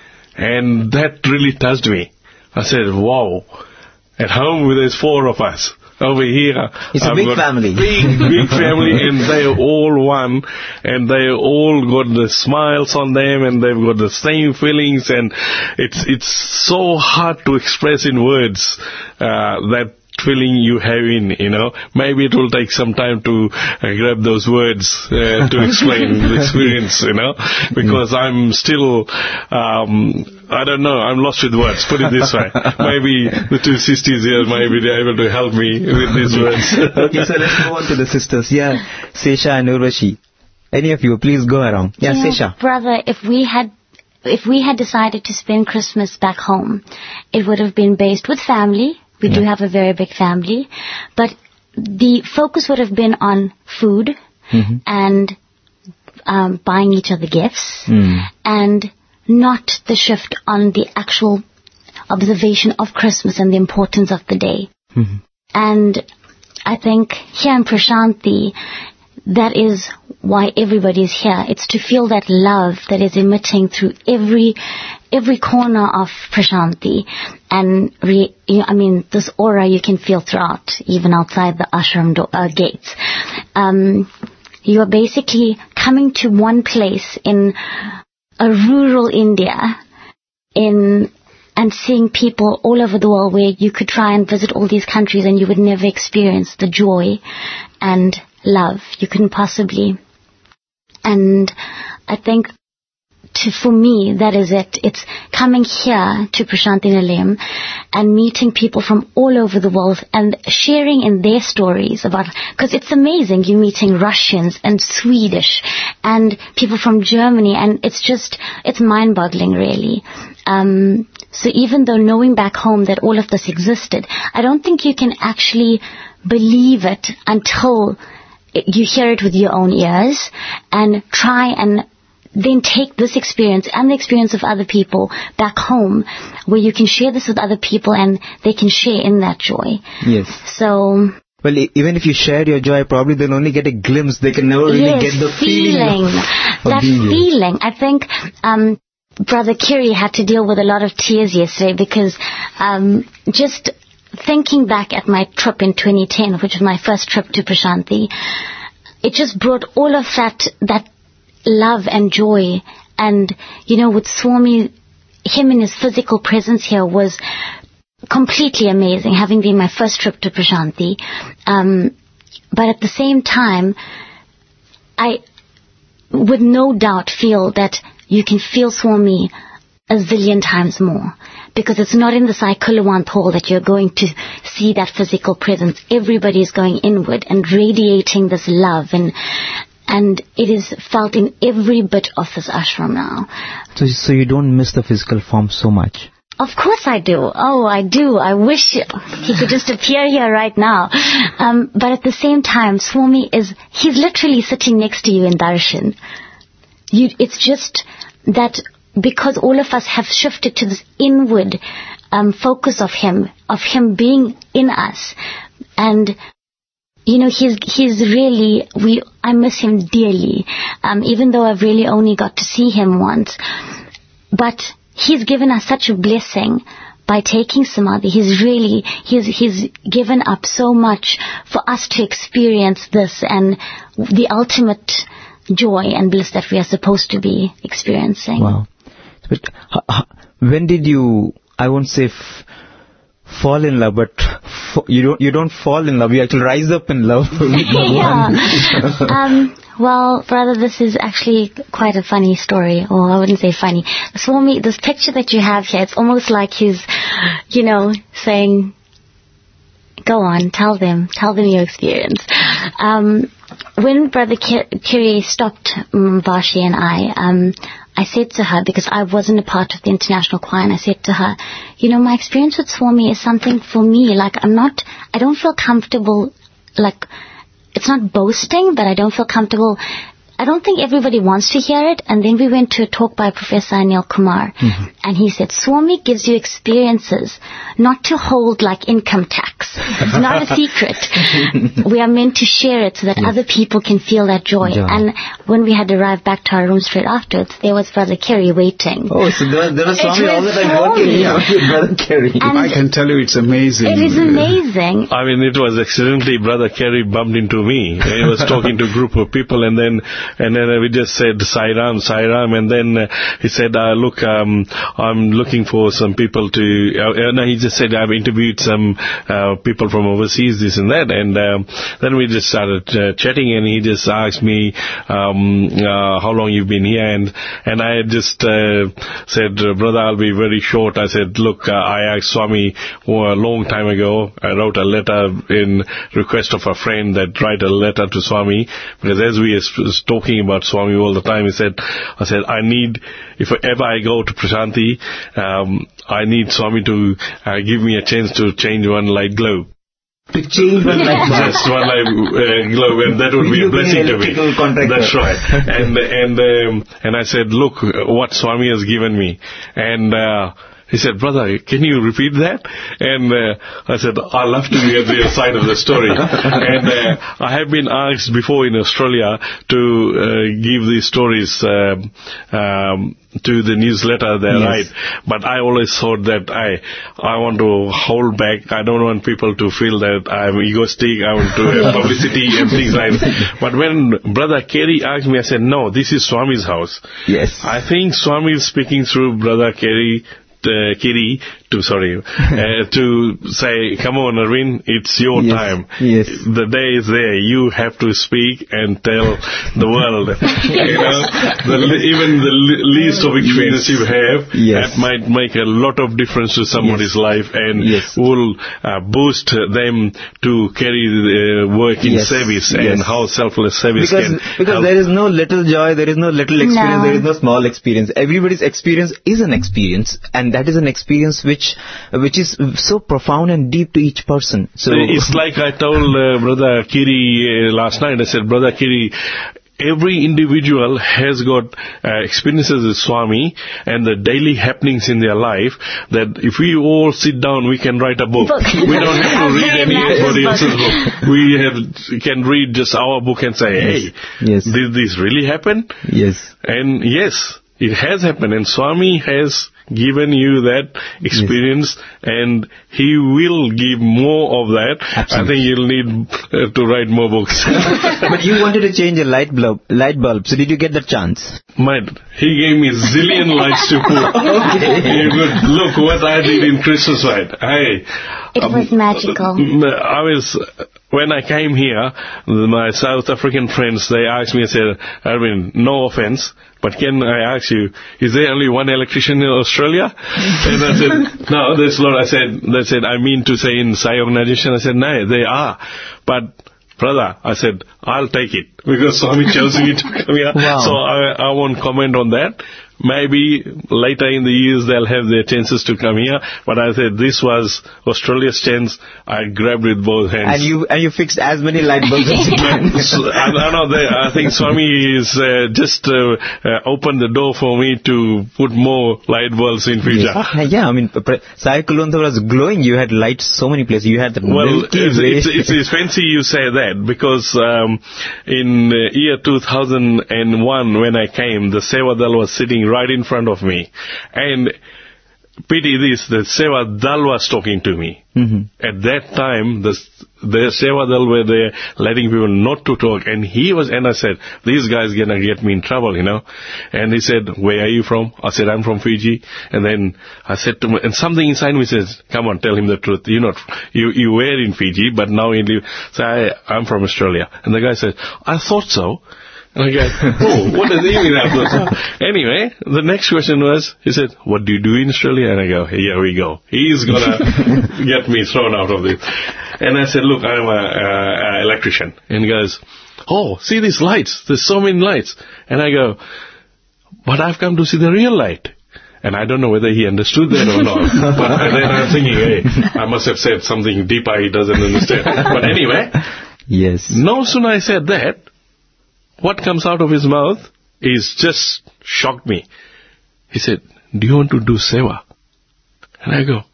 And that really touched me. I said, wow, at home there's four of us. Over here, it's a I've big got family. Big, big family, and they're all one, and they all got the smiles on them, and they've got the same feelings, and it's it's so hard to express in words uh, that feeling you have in, you know. Maybe it will take some time to uh, grab those words uh, to explain the experience, you know, because I'm still, um, I don't know, I'm lost with words, put it this way. Maybe the two sisters here might be able to help me with these words. Okay, so let's move on to the sisters. Yeah, Sesha and Urvashi. Any of you, please go around. Yeah, you know, Sesha. Brother, if we had if we had decided to spend Christmas back home, it would have been based with family. We yeah. do have a very big family, but the focus would have been on food mm-hmm. and um, buying each other gifts mm. and not the shift on the actual observation of Christmas and the importance of the day. Mm-hmm. And I think here in Prashanti, that is why everybody is here. It's to feel that love that is emitting through every every corner of Prashanti. And, re, I mean, this aura you can feel throughout, even outside the ashram do, uh, gates. Um, you are basically coming to one place in a rural India in and seeing people all over the world where you could try and visit all these countries and you would never experience the joy and love. You couldn't possibly. And I think to, for me, that is it. It's coming here to Prashanti Nilayam and meeting people from all over the world and sharing in their stories about, because it's amazing. You're meeting Russians and Swedish and people from Germany, and it's just, it's mind-boggling, really. Um, so even though knowing back home that all of this existed, I don't think you can actually believe it until you hear it with your own ears and try and then take this experience and the experience of other people back home where you can share this with other people and they can share in that joy. Yes. So... Well, even if you share your joy, probably they'll only get a glimpse. They can never really yes, get the feeling. feeling of, of that being feeling. You. I think um, Brother Kiri had to deal with a lot of tears yesterday because um, just... thinking back at my trip in twenty ten, which was my first trip to Prashanti, it just brought all of that that love and joy. And, you know, with Swami, him in his physical presence here was completely amazing, having been my first trip to Prashanti. Um, but at the same time, I would no doubt feel that you can feel Swami a zillion times more. Because it's not in the Sai Kulawant hall that you're going to see that physical presence. Everybody is going inward and radiating this love, and and it is felt in every bit of this ashram now. So, so you don't miss the physical form so much? Of course I do. Oh, I do. I wish he could just appear here right now. Um, but at the same time, Swami is, he's literally sitting next to you in darshan. You, it's just that... because all of us have shifted to this inward um, focus of him, of him being in us. And, you know, he's he's really, we I miss him dearly, um, even though I've really only got to see him once. But he's given us such a blessing by taking Samadhi. He's really, he's, he's given up so much for us to experience this and the ultimate joy and bliss that we are supposed to be experiencing. Wow. But h- h- when did you, I won't say f- fall in love, but f- you don't you don't fall in love, you actually rise up in love with Bhagwan. Yeah. um, well, brother, this is actually quite a funny story, or I wouldn't say funny. Swami, this picture that you have here, it's almost like he's, you know, saying, go on, tell them, tell them your experience. Um, when Brother Kiri stopped um, Vashi and I, um, I said to her, because I wasn't a part of the international choir, and I said to her, you know, my experience with Swami is something for me, like I'm not, I don't feel comfortable, like, it's not boasting, but I don't feel comfortable. I don't think everybody wants to hear it. And then we went to a talk by Professor Anil Kumar, mm-hmm. and he said, Swami gives you experiences not to hold like income tax. It's not a secret. We are meant to share it so that yes. other people can feel that joy. joy. And when we had arrived back to our room straight afterwards, there was Brother Kerry waiting. Oh, so there, there was Swami all the time working here with Brother Kerry. I can tell you it's amazing. It is amazing. I mean, it was accidentally Brother Kerry bumped into me. He was talking to a group of people, and then And then uh, we just said, Sai Ram, Sai Ram. And then uh, he said, uh, look, um, I'm looking for some people to, uh, no, he just said, I've interviewed some uh, people from overseas, this and that. And um, then we just started uh, chatting, and he just asked me um, uh, how long you've been here. And, and I just uh, said, brother, I'll be very short. I said, look, uh, I asked Swami oh, a long time ago. I wrote a letter in request of a friend that write a letter to Swami, because as we were talking about Swami all the time, he said, I said, I need, if ever I go to Prashanti, um, I need Swami to uh, give me a chance to change one light globe. To change one light bulb. Just one light uh, globe, and that would be a blessing to me. That's right. And and um, and I said, look, what Swami has given me. And uh, he said, brother, can you repeat that? And uh, I said, I'll love to be at the other side of the story. And uh, I have been asked before in Australia to uh, give these stories um, um, to the newsletter they yes. write. But I always thought that I I want to hold back. I don't want people to feel that I'm egoistic. I want to have publicity and things like that. But when Brother Kerry asked me, I said, no, this is Swami's house. Yes. I think Swami is speaking through Brother Kerry. Uh, Kiri to sorry uh, to say, come on, Arvind, it's your yes, time. Yes. The day is there. You have to speak and tell the world. You know, the, even the least of experience yes. you have, yes. that might make a lot of difference to somebody's yes. life, and yes. will uh, boost them to carry the work in yes. service yes. and how selfless service because, can Because help. there is no little joy, there is no little experience, no. there is no small experience. Everybody's experience is an experience, and that is an experience which which is so profound and deep to each person. So it's like I told uh, Brother Kiri uh, last night. I said, Brother Kiri, every individual has got uh, experiences with Swami and the daily happenings in their life, that if we all sit down, we can write a book. book. We don't have to read anybody else's book. We have, can read just our book and say, hey, yes. did this really happen? Yes. And yes, it has happened, and Swami has given you that experience, yes. and he will give more of that. Absolutely. I think you'll need uh, to write more books. But you wanted to change a light bulb, light bulb, so did you get that chance? Mate, he gave me zillion lights to put. Okay. You could look what I did in Christmas light. Hey, it um, was magical. I was, when I came here, my South African friends, they asked me, I said, Arvind, no offense, but can I ask you, is there only one electrician in Australia? And I said, no, there's not. I said, they said, I mean to say in Sai organization. I said, no, they are. But, brother, I said, I'll take it, because Swami chose me to come here. Wow. So I, I won't comment on that. Maybe later in the years they'll have their chances to come here. But I said this was Australia's chance. I grabbed with both hands. And you and you fixed as many light bulbs as you can. I, I know. They, I think Swami is uh, just uh, uh, opened the door for me to put more light bulbs in future. Yes. Yeah, I mean, Sai Kulwantha was glowing. You had lights so many places. You had the well, Milky it's, Way. It's, it's, it's fancy you say that, because um, in uh, year two thousand one when I came, the Sevadal was sitting right in front of me, and pity this, the Seva Dal was talking to me. Mm-hmm. At that time, the, the Seva Dal were there letting people not to talk, and he was, and I said, these guys gonna get me in trouble, you know. And he said, where are you from? I said, I'm from Fiji. And then I said to him, and something inside me says, come on, tell him the truth. You're not, you, you were in Fiji, but now you live. So I, I'm from Australia. And the guy said, I thought so. And I go, oh, what does he mean after? Anyway, the next question was, he said, what do you do in Australia? And I go, here we go. He's going to get me thrown out of this. And I said, look, I'm an electrician. And he goes, oh, see these lights. There's so many lights. And I go, but I've come to see the real light. And I don't know whether he understood that or not. But then I'm thinking, hey, I must have said something deeper he doesn't understand. But anyway, yes. No sooner I said that, what comes out of his mouth is just shocked me. He said, do you want to do seva? And I go,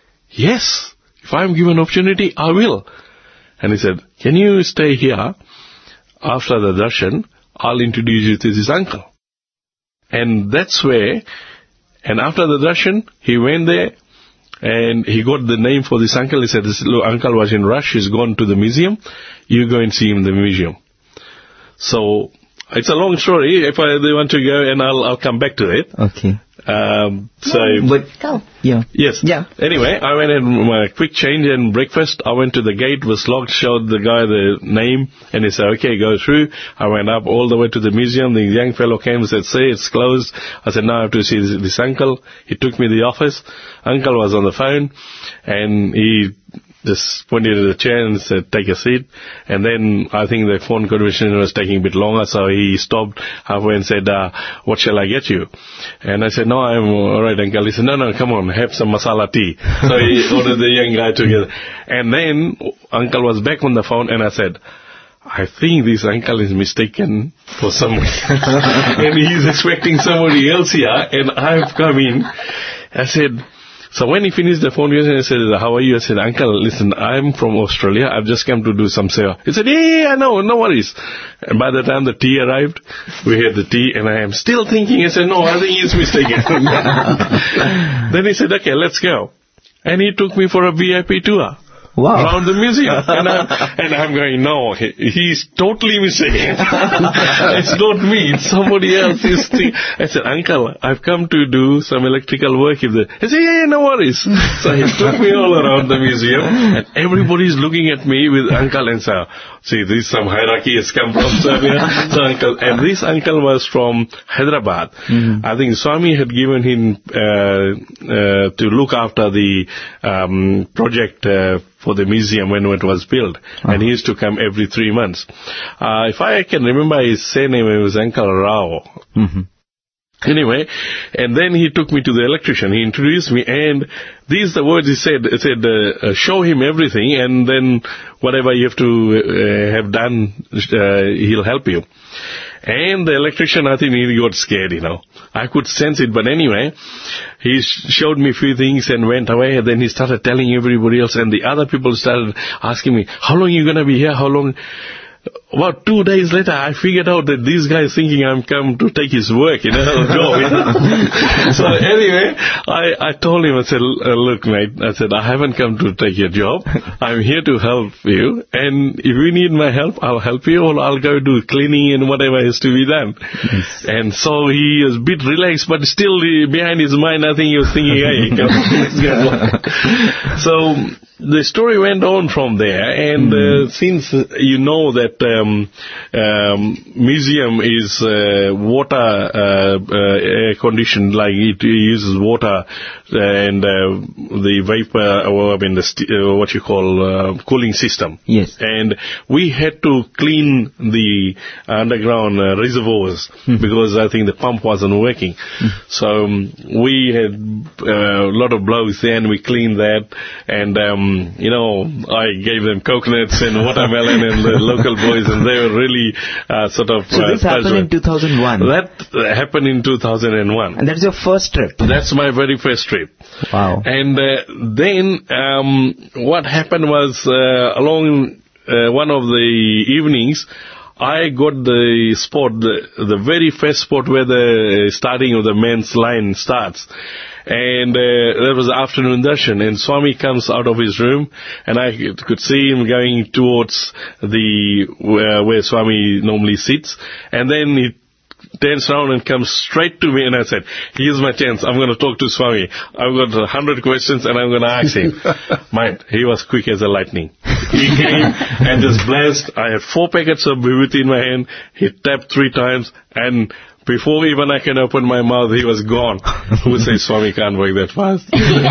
yes, if I'm given opportunity, I will. And he said, can you stay here after the darshan? I'll introduce you to this uncle. And that's where, and after the darshan, he went there and he got the name for this uncle. He said, this little uncle was in rush, he's gone to the museum. You go and see him in the museum. So, it's a long story. If I they want to go, and I'll I'll come back to it. Okay. Um, so, but Go. yeah. yes. Yeah. Anyway, I went in my quick change and breakfast. I went to the gate, was locked, showed the guy the name, and he said, okay, go through. I went up all the way to the museum. The young fellow came and said, say, it's closed. I said, no, I have to see this, this uncle. He took me to the office. Uncle was on the phone, and he just pointed at the chair and said, take a seat. And then I think the phone conversation was taking a bit longer, so he stopped halfway and said, uh, what shall I get you? And I said, no, I'm all right, uncle. He said, no, no, come on, have some masala tea. So he ordered the young guy together. And then uncle was back on the phone, and I said, I think this uncle is mistaken for somebody. And he's expecting somebody else here, and I've come in. I said, so when he finished the phone, I said, how are you? I said, uncle, listen, I'm from Australia. I've just come to do some seva. He said, yeah, yeah, yeah, no, no worries. And by the time the tea arrived, we had the tea, and I am still thinking. I said, no, I think he's mistaken. Then he said, okay, let's go. And he took me for a V I P tour. Wow. Around the museum. And I'm, and I'm going, no, he, he's totally mistaken. It's not me, it's somebody else. He's think, I said, uncle, I've come to do some electrical work. He said, yeah, yeah, no worries. So he took me all around the museum, and everybody's looking at me with uncle and said, see, this some hierarchy has come from Serbia. So uncle, and this uncle was from Hyderabad. Mm-hmm. I think Swami had given him uh, uh, to look after the um, project uh, for the museum when it was built. Uh-huh. And he used to come every three months. Uh, if I can remember his surname, it was Uncle Rao. Mm-hmm. Anyway, and then he took me to the electrician. He introduced me, and these the words he said. He said, uh, uh, show him everything, and then whatever you have to uh, have done, uh, he'll help you. And the electrician, I think he got scared, you know. I could sense it, but anyway, he showed me a few things and went away, and then he started telling everybody else, and the other people started asking me, how long are you going to be here, how long? About two days later, I figured out that these guys thinking I'm come to take his work, you know, job. You know? So anyway, I, I told him, I said, look, mate, I said, I haven't come to take your job. I'm here to help you. And if you need my help, I'll help you, or I'll go do cleaning and whatever has to be done. Yes. And so he was a bit relaxed, but still behind his mind, I think he was thinking, hey, come on. So the story went on from there. And mm. uh, since you know that um, um, museum is uh, water uh, uh, air conditioned, like it uses water and uh, the vapor, or I mean the st- uh, what you call uh, cooling system. Yes. And we had to clean the underground uh, reservoirs mm. because I think the pump wasn't working. Mm. So um, we had uh, a lot of blokes there, and we cleaned that. And um, you know, I gave them coconuts and watermelon and the local boys, and they were really uh, sort of... So this uh, happened in two thousand one? That uh, happened in two thousand one. And that's your first trip? That's my very first trip. Wow. And uh, then um, what happened was, uh, along uh, one of the evenings, I got the spot, the, the very first spot where the starting of the men's line starts. And uh, that was afternoon darshan, and Swami comes out of his room, and I could see him going towards the uh, where Swami normally sits, and then he turns around and comes straight to me, and I said, here's my chance, I'm going to talk to Swami. I've got a hundred questions, and I'm going to ask him. Mind, he was quick as a lightning. He came and just blessed. I had four packets of vibhuti in my hand. He tapped three times, and before even I can open my mouth, he was gone. Who says Swami can't work that fast?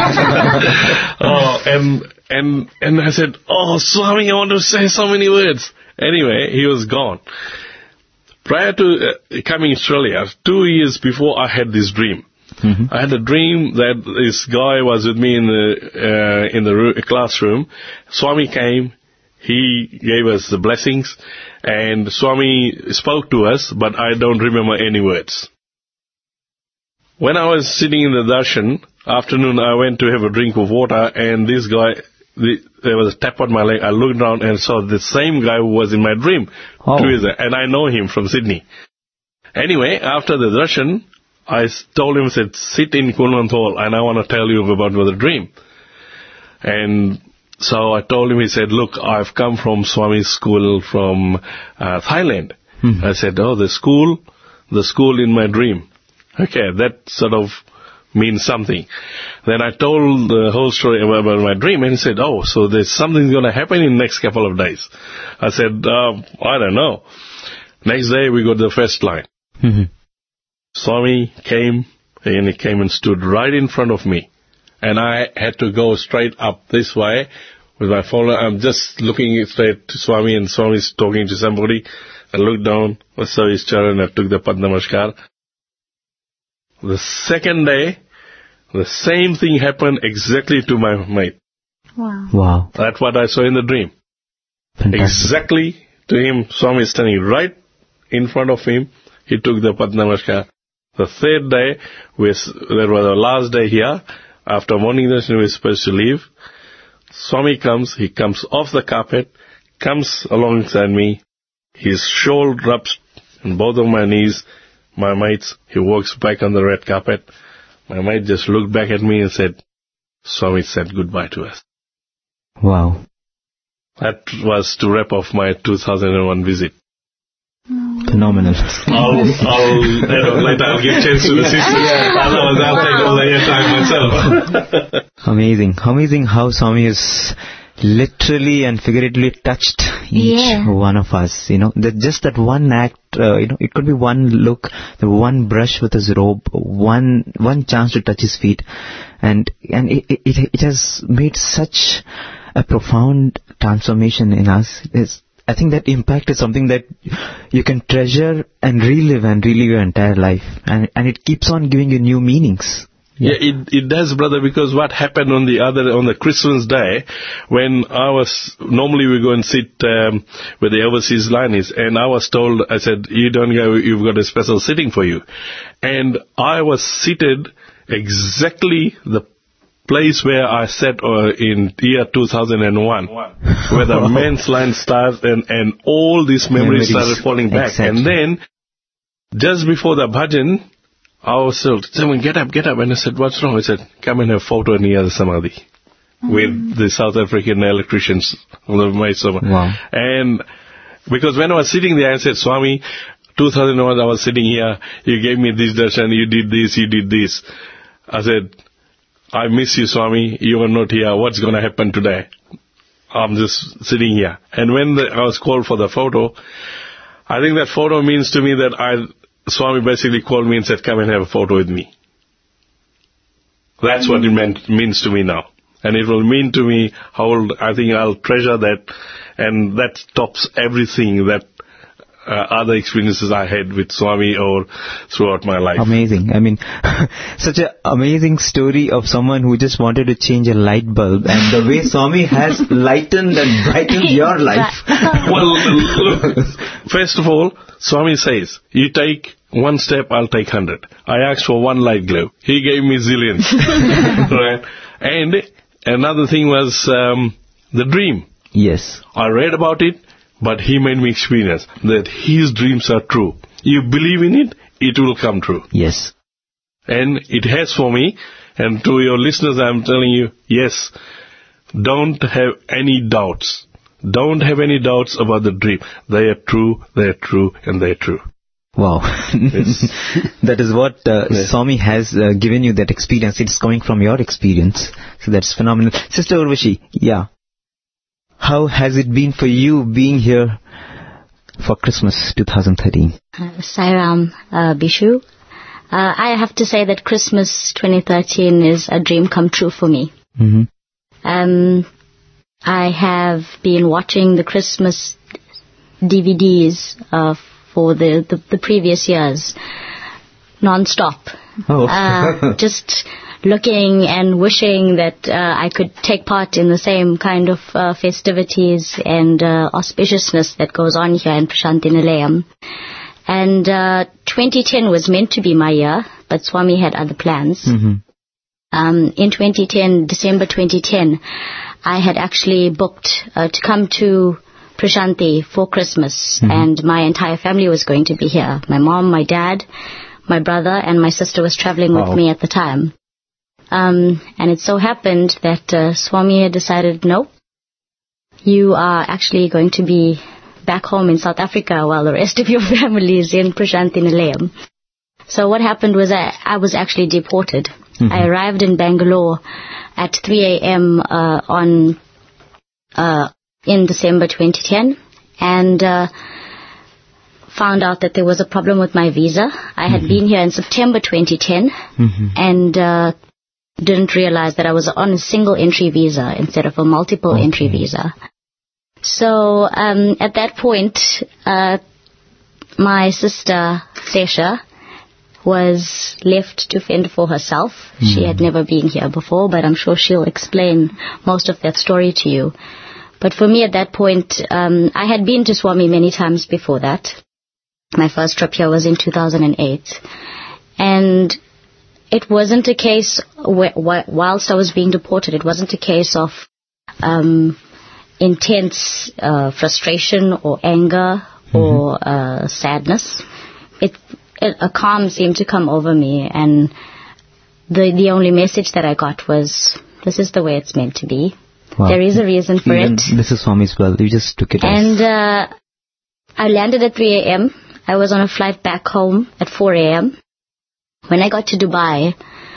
oh, and, and, and I said, oh, Swami, I want to say so many words. Anyway, he was gone. Prior to uh, coming to Australia, two years before I had this dream. Mm-hmm. I had a dream that this guy was with me in the, uh, in the ro- classroom. Swami came. He gave us the blessings, and Swami spoke to us, but I don't remember any words. When I was sitting in the darshan, afternoon, I went to have a drink of water, and this guy, the, there was a tap on my leg. I looked around and saw the same guy who was in my dream, oh. and I know him from Sydney. Anyway, after the darshan, I told him, said, sit in Kunwant Hall, and I want to tell you about the dream. And so I told him, he said, look, I've come from Swami's school from uh, Thailand. Mm-hmm. I said, oh, the school, the school in my dream. Okay, that sort of means something. Then I told the whole story about my dream, and he said, oh, so there's something going to happen in the next couple of days. I said, uh, I don't know. Next day, we got the first line. Mm-hmm. Swami came, and he came and stood right in front of me. And I had to go straight up this way with my phone. I'm just looking straight to Swami, and Swami's talking to somebody. I looked down, I saw his charan, and I took the Pad Namaskar. The second day, the same thing happened exactly to my mate. Wow. Wow. That's what I saw in the dream. Fantastic. Exactly to him, Swami is standing right in front of him. He took the Pad Namaskar. The third day, we, that was the last day here. After morning darshan, we were supposed to leave. Swami comes, he comes off the carpet, comes alongside me. His shoulder rubs on both of my knees. My mates, he walks back on the red carpet. My mate just looked back at me and said, Swami said goodbye to us. Wow. That was to wrap off my two thousand one visit. Phenomenal. I'll, I'll, you know, later I'll give chance to the sister. Otherwise I'll take all the airtime myself. Amazing. Amazing how Swami has literally and figuratively touched each Yeah. one of us. You know, that just that one act, uh, you know, it could be one look, the one brush with his robe, one, one chance to touch his feet. And, and it, it, it has made such a profound transformation in us. It's, I think that impact is something that you can treasure and relive and relive your entire life. And, and it keeps on giving you new meanings. Yeah, yeah it, it does, brother, because what happened on the other, on the Christmas day, when I was, normally we go and sit um, where the overseas line is, and I was told, I said, you don't go, you've got a special sitting for you. And I was seated exactly the place where I sat uh, in year two thousand one, where the men's line starts, and, and all these memories, memories started falling back. Exactly. And then, just before the bhajan, I was told, someone get up, get up. And I said, what's wrong? I said, come and have a photo near the Samadhi mm. with the South African electricians of the Mysore. Wow. And because when I was sitting there, I said, Swami, two thousand one, I was sitting here, you gave me this darshan, you did this, you did this. I said, I miss you, Swami. You are not here. What's going to happen today? I'm just sitting here. And when the, I was called for the photo, I think that photo means to me that I, Swami basically called me and said, come and have a photo with me. That's what it meant, means to me now. And it will mean to me how I think I'll treasure that, and that tops everything that uh, other experiences I had with Swami or throughout my life. Amazing. I mean, such an amazing story of someone who just wanted to change a light bulb, and the way Swami has lightened and brightened your life. Well, look, first of all, Swami says, you take one step, I'll take hundred. I asked for one light globe. He gave me zillions. Right? And another thing was um, the dream. Yes. I read about it, but he made me experience that his dreams are true. You believe in it, it will come true. Yes. And it has for me, and to your listeners I'm telling you, yes, don't have any doubts. Don't have any doubts about the dream. They are true, they are true, and they are true. Wow. Yes. That is what uh, Yes. Swami has uh, given you, that experience. It's coming from your experience. So that's phenomenal. Sister Urvashi, yeah. How has it been for you being here for Christmas twenty thirteen? Uh, Sairam uh, Bishu. Uh, I have to say that Christmas twenty thirteen is a dream come true for me. Mm-hmm. Um, I have been watching the Christmas D V Ds uh, for the, the, the previous years non-stop. Oh. uh, just looking and wishing that uh, I could take part in the same kind of uh, festivities and uh, auspiciousness that goes on here in Prasanthi Nilayam. And uh, twenty ten was meant to be my year, but Swami had other plans. Mm-hmm. Um, in twenty ten, December twenty ten, I had actually booked uh, to come to Prasanthi for Christmas, Mm-hmm. and my entire family was going to be here. My mom, my dad, my brother, and my sister was traveling Wow. with me at the time. Um, and it so happened that uh, Swami had decided, no, you are actually going to be back home in South Africa while the rest of your family is in Prasanthi Nilayam. So what happened was I, I was actually deported. Mm-hmm. I arrived in Bangalore at three a.m. Uh, on uh, in December twenty ten, and uh, found out that there was a problem with my visa. I had Mm-hmm. been here in September twenty ten, Mm-hmm. and uh, didn't realize that I was on a single entry visa instead of a multiple Okay. entry visa. So um, at that point, uh, my sister Sesha was left to fend for herself. She had never been here before, but I'm sure she'll explain most of that story to you. But for me at that point, um, I had been to Swami many times before that. My first trip here was in two thousand eight. And it wasn't a case, wh- wh- whilst I was being deported, it wasn't a case of um, intense uh, frustration or anger or uh, sadness. It, it a calm seemed to come over me, and the the only message that I got was, this is the way it's meant to be. Wow. There is a reason for Even it. this is Swami's well. You just took it And as... uh, I landed at three a.m. I was on a flight back home at four a.m. When I got to Dubai,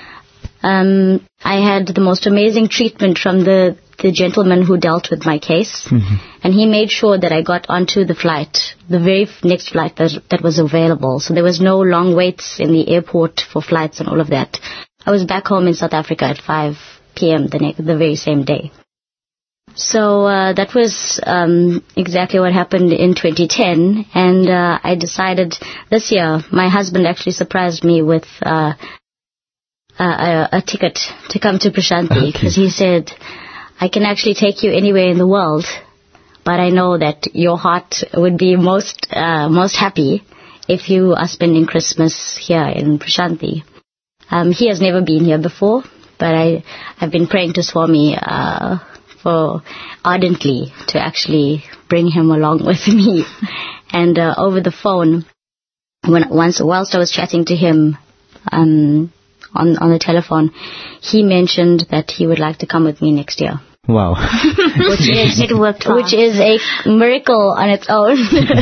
um, I had the most amazing treatment from the, the gentleman who dealt with my case. Mhm. And he made sure that I got onto the flight, the very f- next flight that, that was available. So there was no long waits in the airport for flights and all of that. I was back home in South Africa at five p.m. the, ne- the very same day. So uh, that was um, exactly what happened in twenty ten, and uh, I decided this year, my husband actually surprised me with uh, a, a, a ticket to come to Prasanthi, because he said, I can actually take you anywhere in the world, but I know that your heart would be most uh, most happy if you are spending Christmas here in Prasanthi. Um, he has never been here before, but I, I've been praying to Swami uh, for ardently to actually bring him along with me. And uh, over the phone, when once whilst I was chatting to him um, on on the telephone, he mentioned that he would like to come with me next year. Wow. Which is It worked fast. which is a miracle on its own.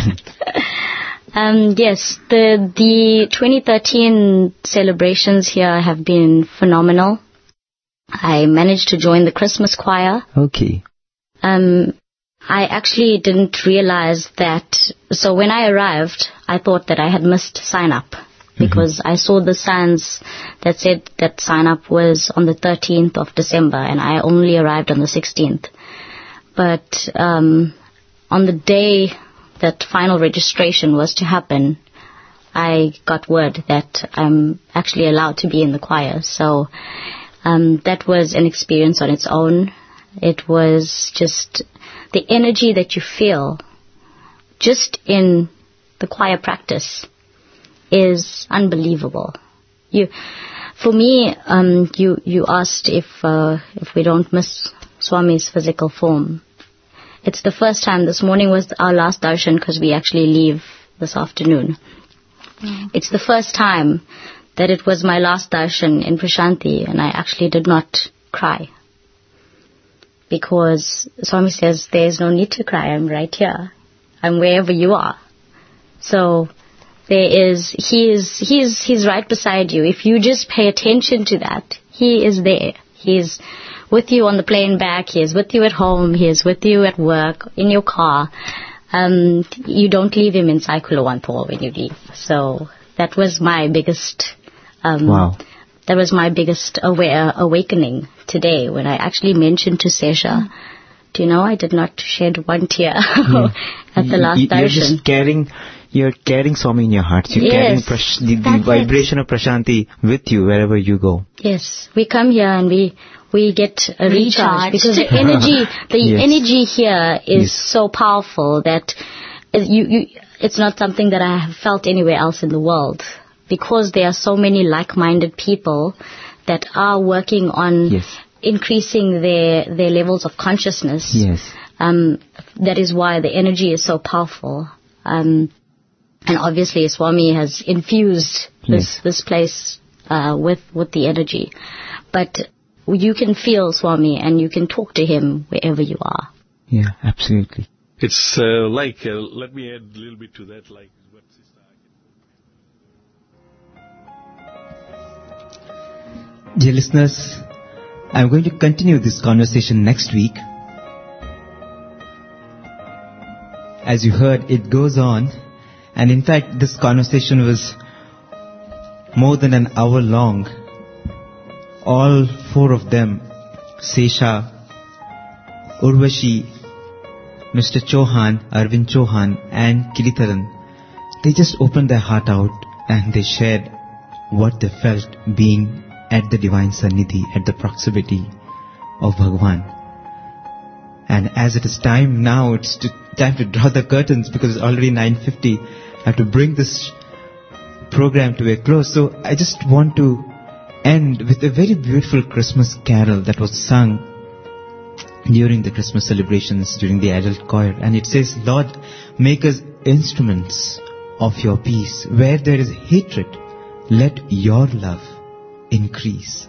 um, yes, the the twenty thirteen celebrations here have been phenomenal. I managed to join the Christmas choir. Okay. Um, I actually didn't realize that. So when I arrived, I thought that I had missed sign up, because I saw the signs that said that sign up was on the thirteenth of December, and I only arrived on the sixteenth. But um, on the day that final registration was to happen, I got word that I'm actually allowed to be in the choir. So um, that was an experience on its own. It was just the energy that you feel just in the choir practice is unbelievable. You, for me, um, you you asked if uh, if we don't miss Swami's physical form. it's the first time. This morning was our last darshan because we actually leave this afternoon. Mm. It's the first time that it was my last darshan in Prashanti, and I actually did not cry. Because Swami says, there's no need to cry, I'm right here. I'm wherever you are. So there is, he is, he is, he's right beside you. If you just pay attention to that, he is there. He is with you on the plane back, he is with you at home, he is with you at work, in your car. Um, you don't leave him in Sai Kulawanpo when you leave. So that was my biggest, um, wow. that was my biggest aware, awakening today when I actually mentioned to Sesha, do you know, I did not shed one tear yeah. at the last you, darshan. You're just carrying, you're carrying Swami in your heart. You're yes, carrying prash- the, the vibration it. of Prashanti with you wherever you go. Yes, we come here and we we get a recharge because the energy, the yes. energy here is yes. so powerful that you, you, it's not something that I have felt anywhere else in the world. Because there are so many like-minded people that are working on yes. increasing their their levels of consciousness. Yes. Um, that is why the energy is so powerful. Um, and obviously Swami has infused this yes. this place uh, with with the energy. But you can feel Swami and you can talk to him wherever you are. Yeah, absolutely. It's uh, like, uh, let me add a little bit to that, like what Sister Dear listeners, I'm going to continue this conversation next week. As you heard, it goes on. And in fact, this conversation was more than an hour long. All four of them, Sesha, Urvashi, Mister Chauhan, Arvind Chauhan and Kiritharan, they just opened their heart out and they shared what they felt being at the Divine Sannidhi, at the proximity of Bhagwan. And as it is time now, it's to, time to draw the curtains because it's already nine fifty. I have to bring this program to a close. So I just want to end with a very beautiful Christmas carol that was sung during the Christmas celebrations, during the adult choir. And it says, Lord, make us instruments of your peace. Where there is hatred, let your love increase.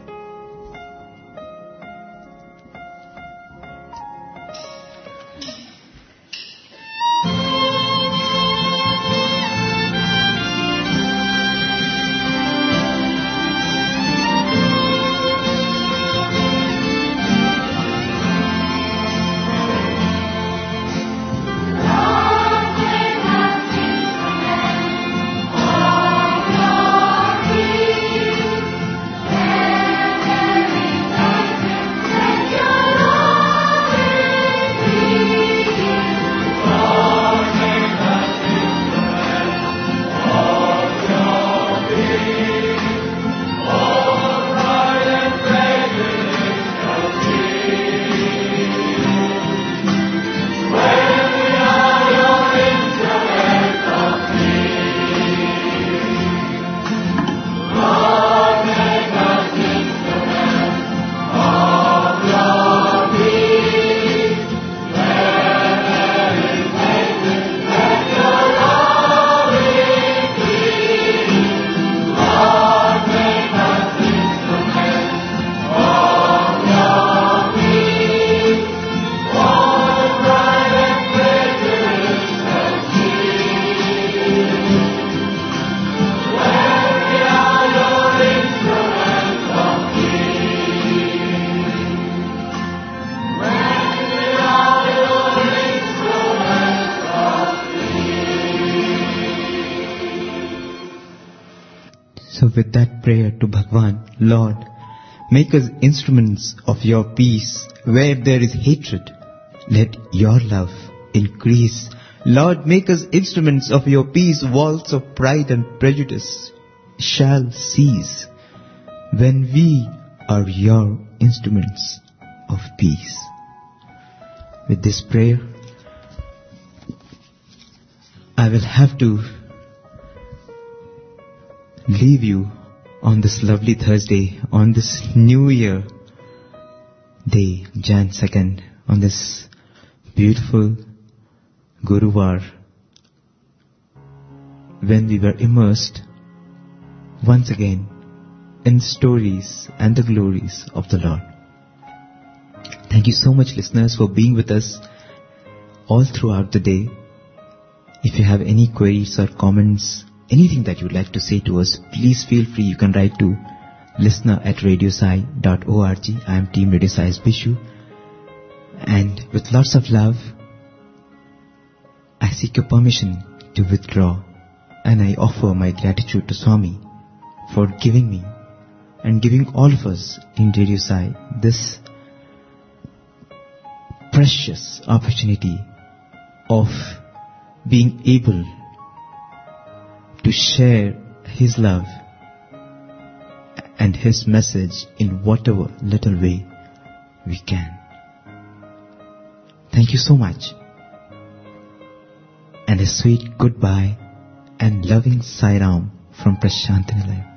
So with that prayer to Bhagwan, Lord, make us instruments of your peace. Where there is hatred, let your love increase. Lord, make us instruments of your peace. Walls of pride and prejudice shall cease when we are your instruments of peace. With this prayer, I will have to leave you on this lovely Thursday, on this New Year day, January second, on this beautiful Guruvar when we were immersed once again in stories and the glories of the Lord. Thank you so much, listeners, for being with us all throughout the day. If you have any queries or comments, anything that you'd like to say to us, please feel free. You can write to listener at radiosai dot org. I am Team Radio Sai's Bishu. And with lots of love, I seek your permission to withdraw, and I offer my gratitude to Swami for giving me and giving all of us in Radio Sai this precious opportunity of being able to share His love and His message in whatever little way we can. Thank you so much. And a sweet goodbye and loving Sai Ram from Prashant Nilayam.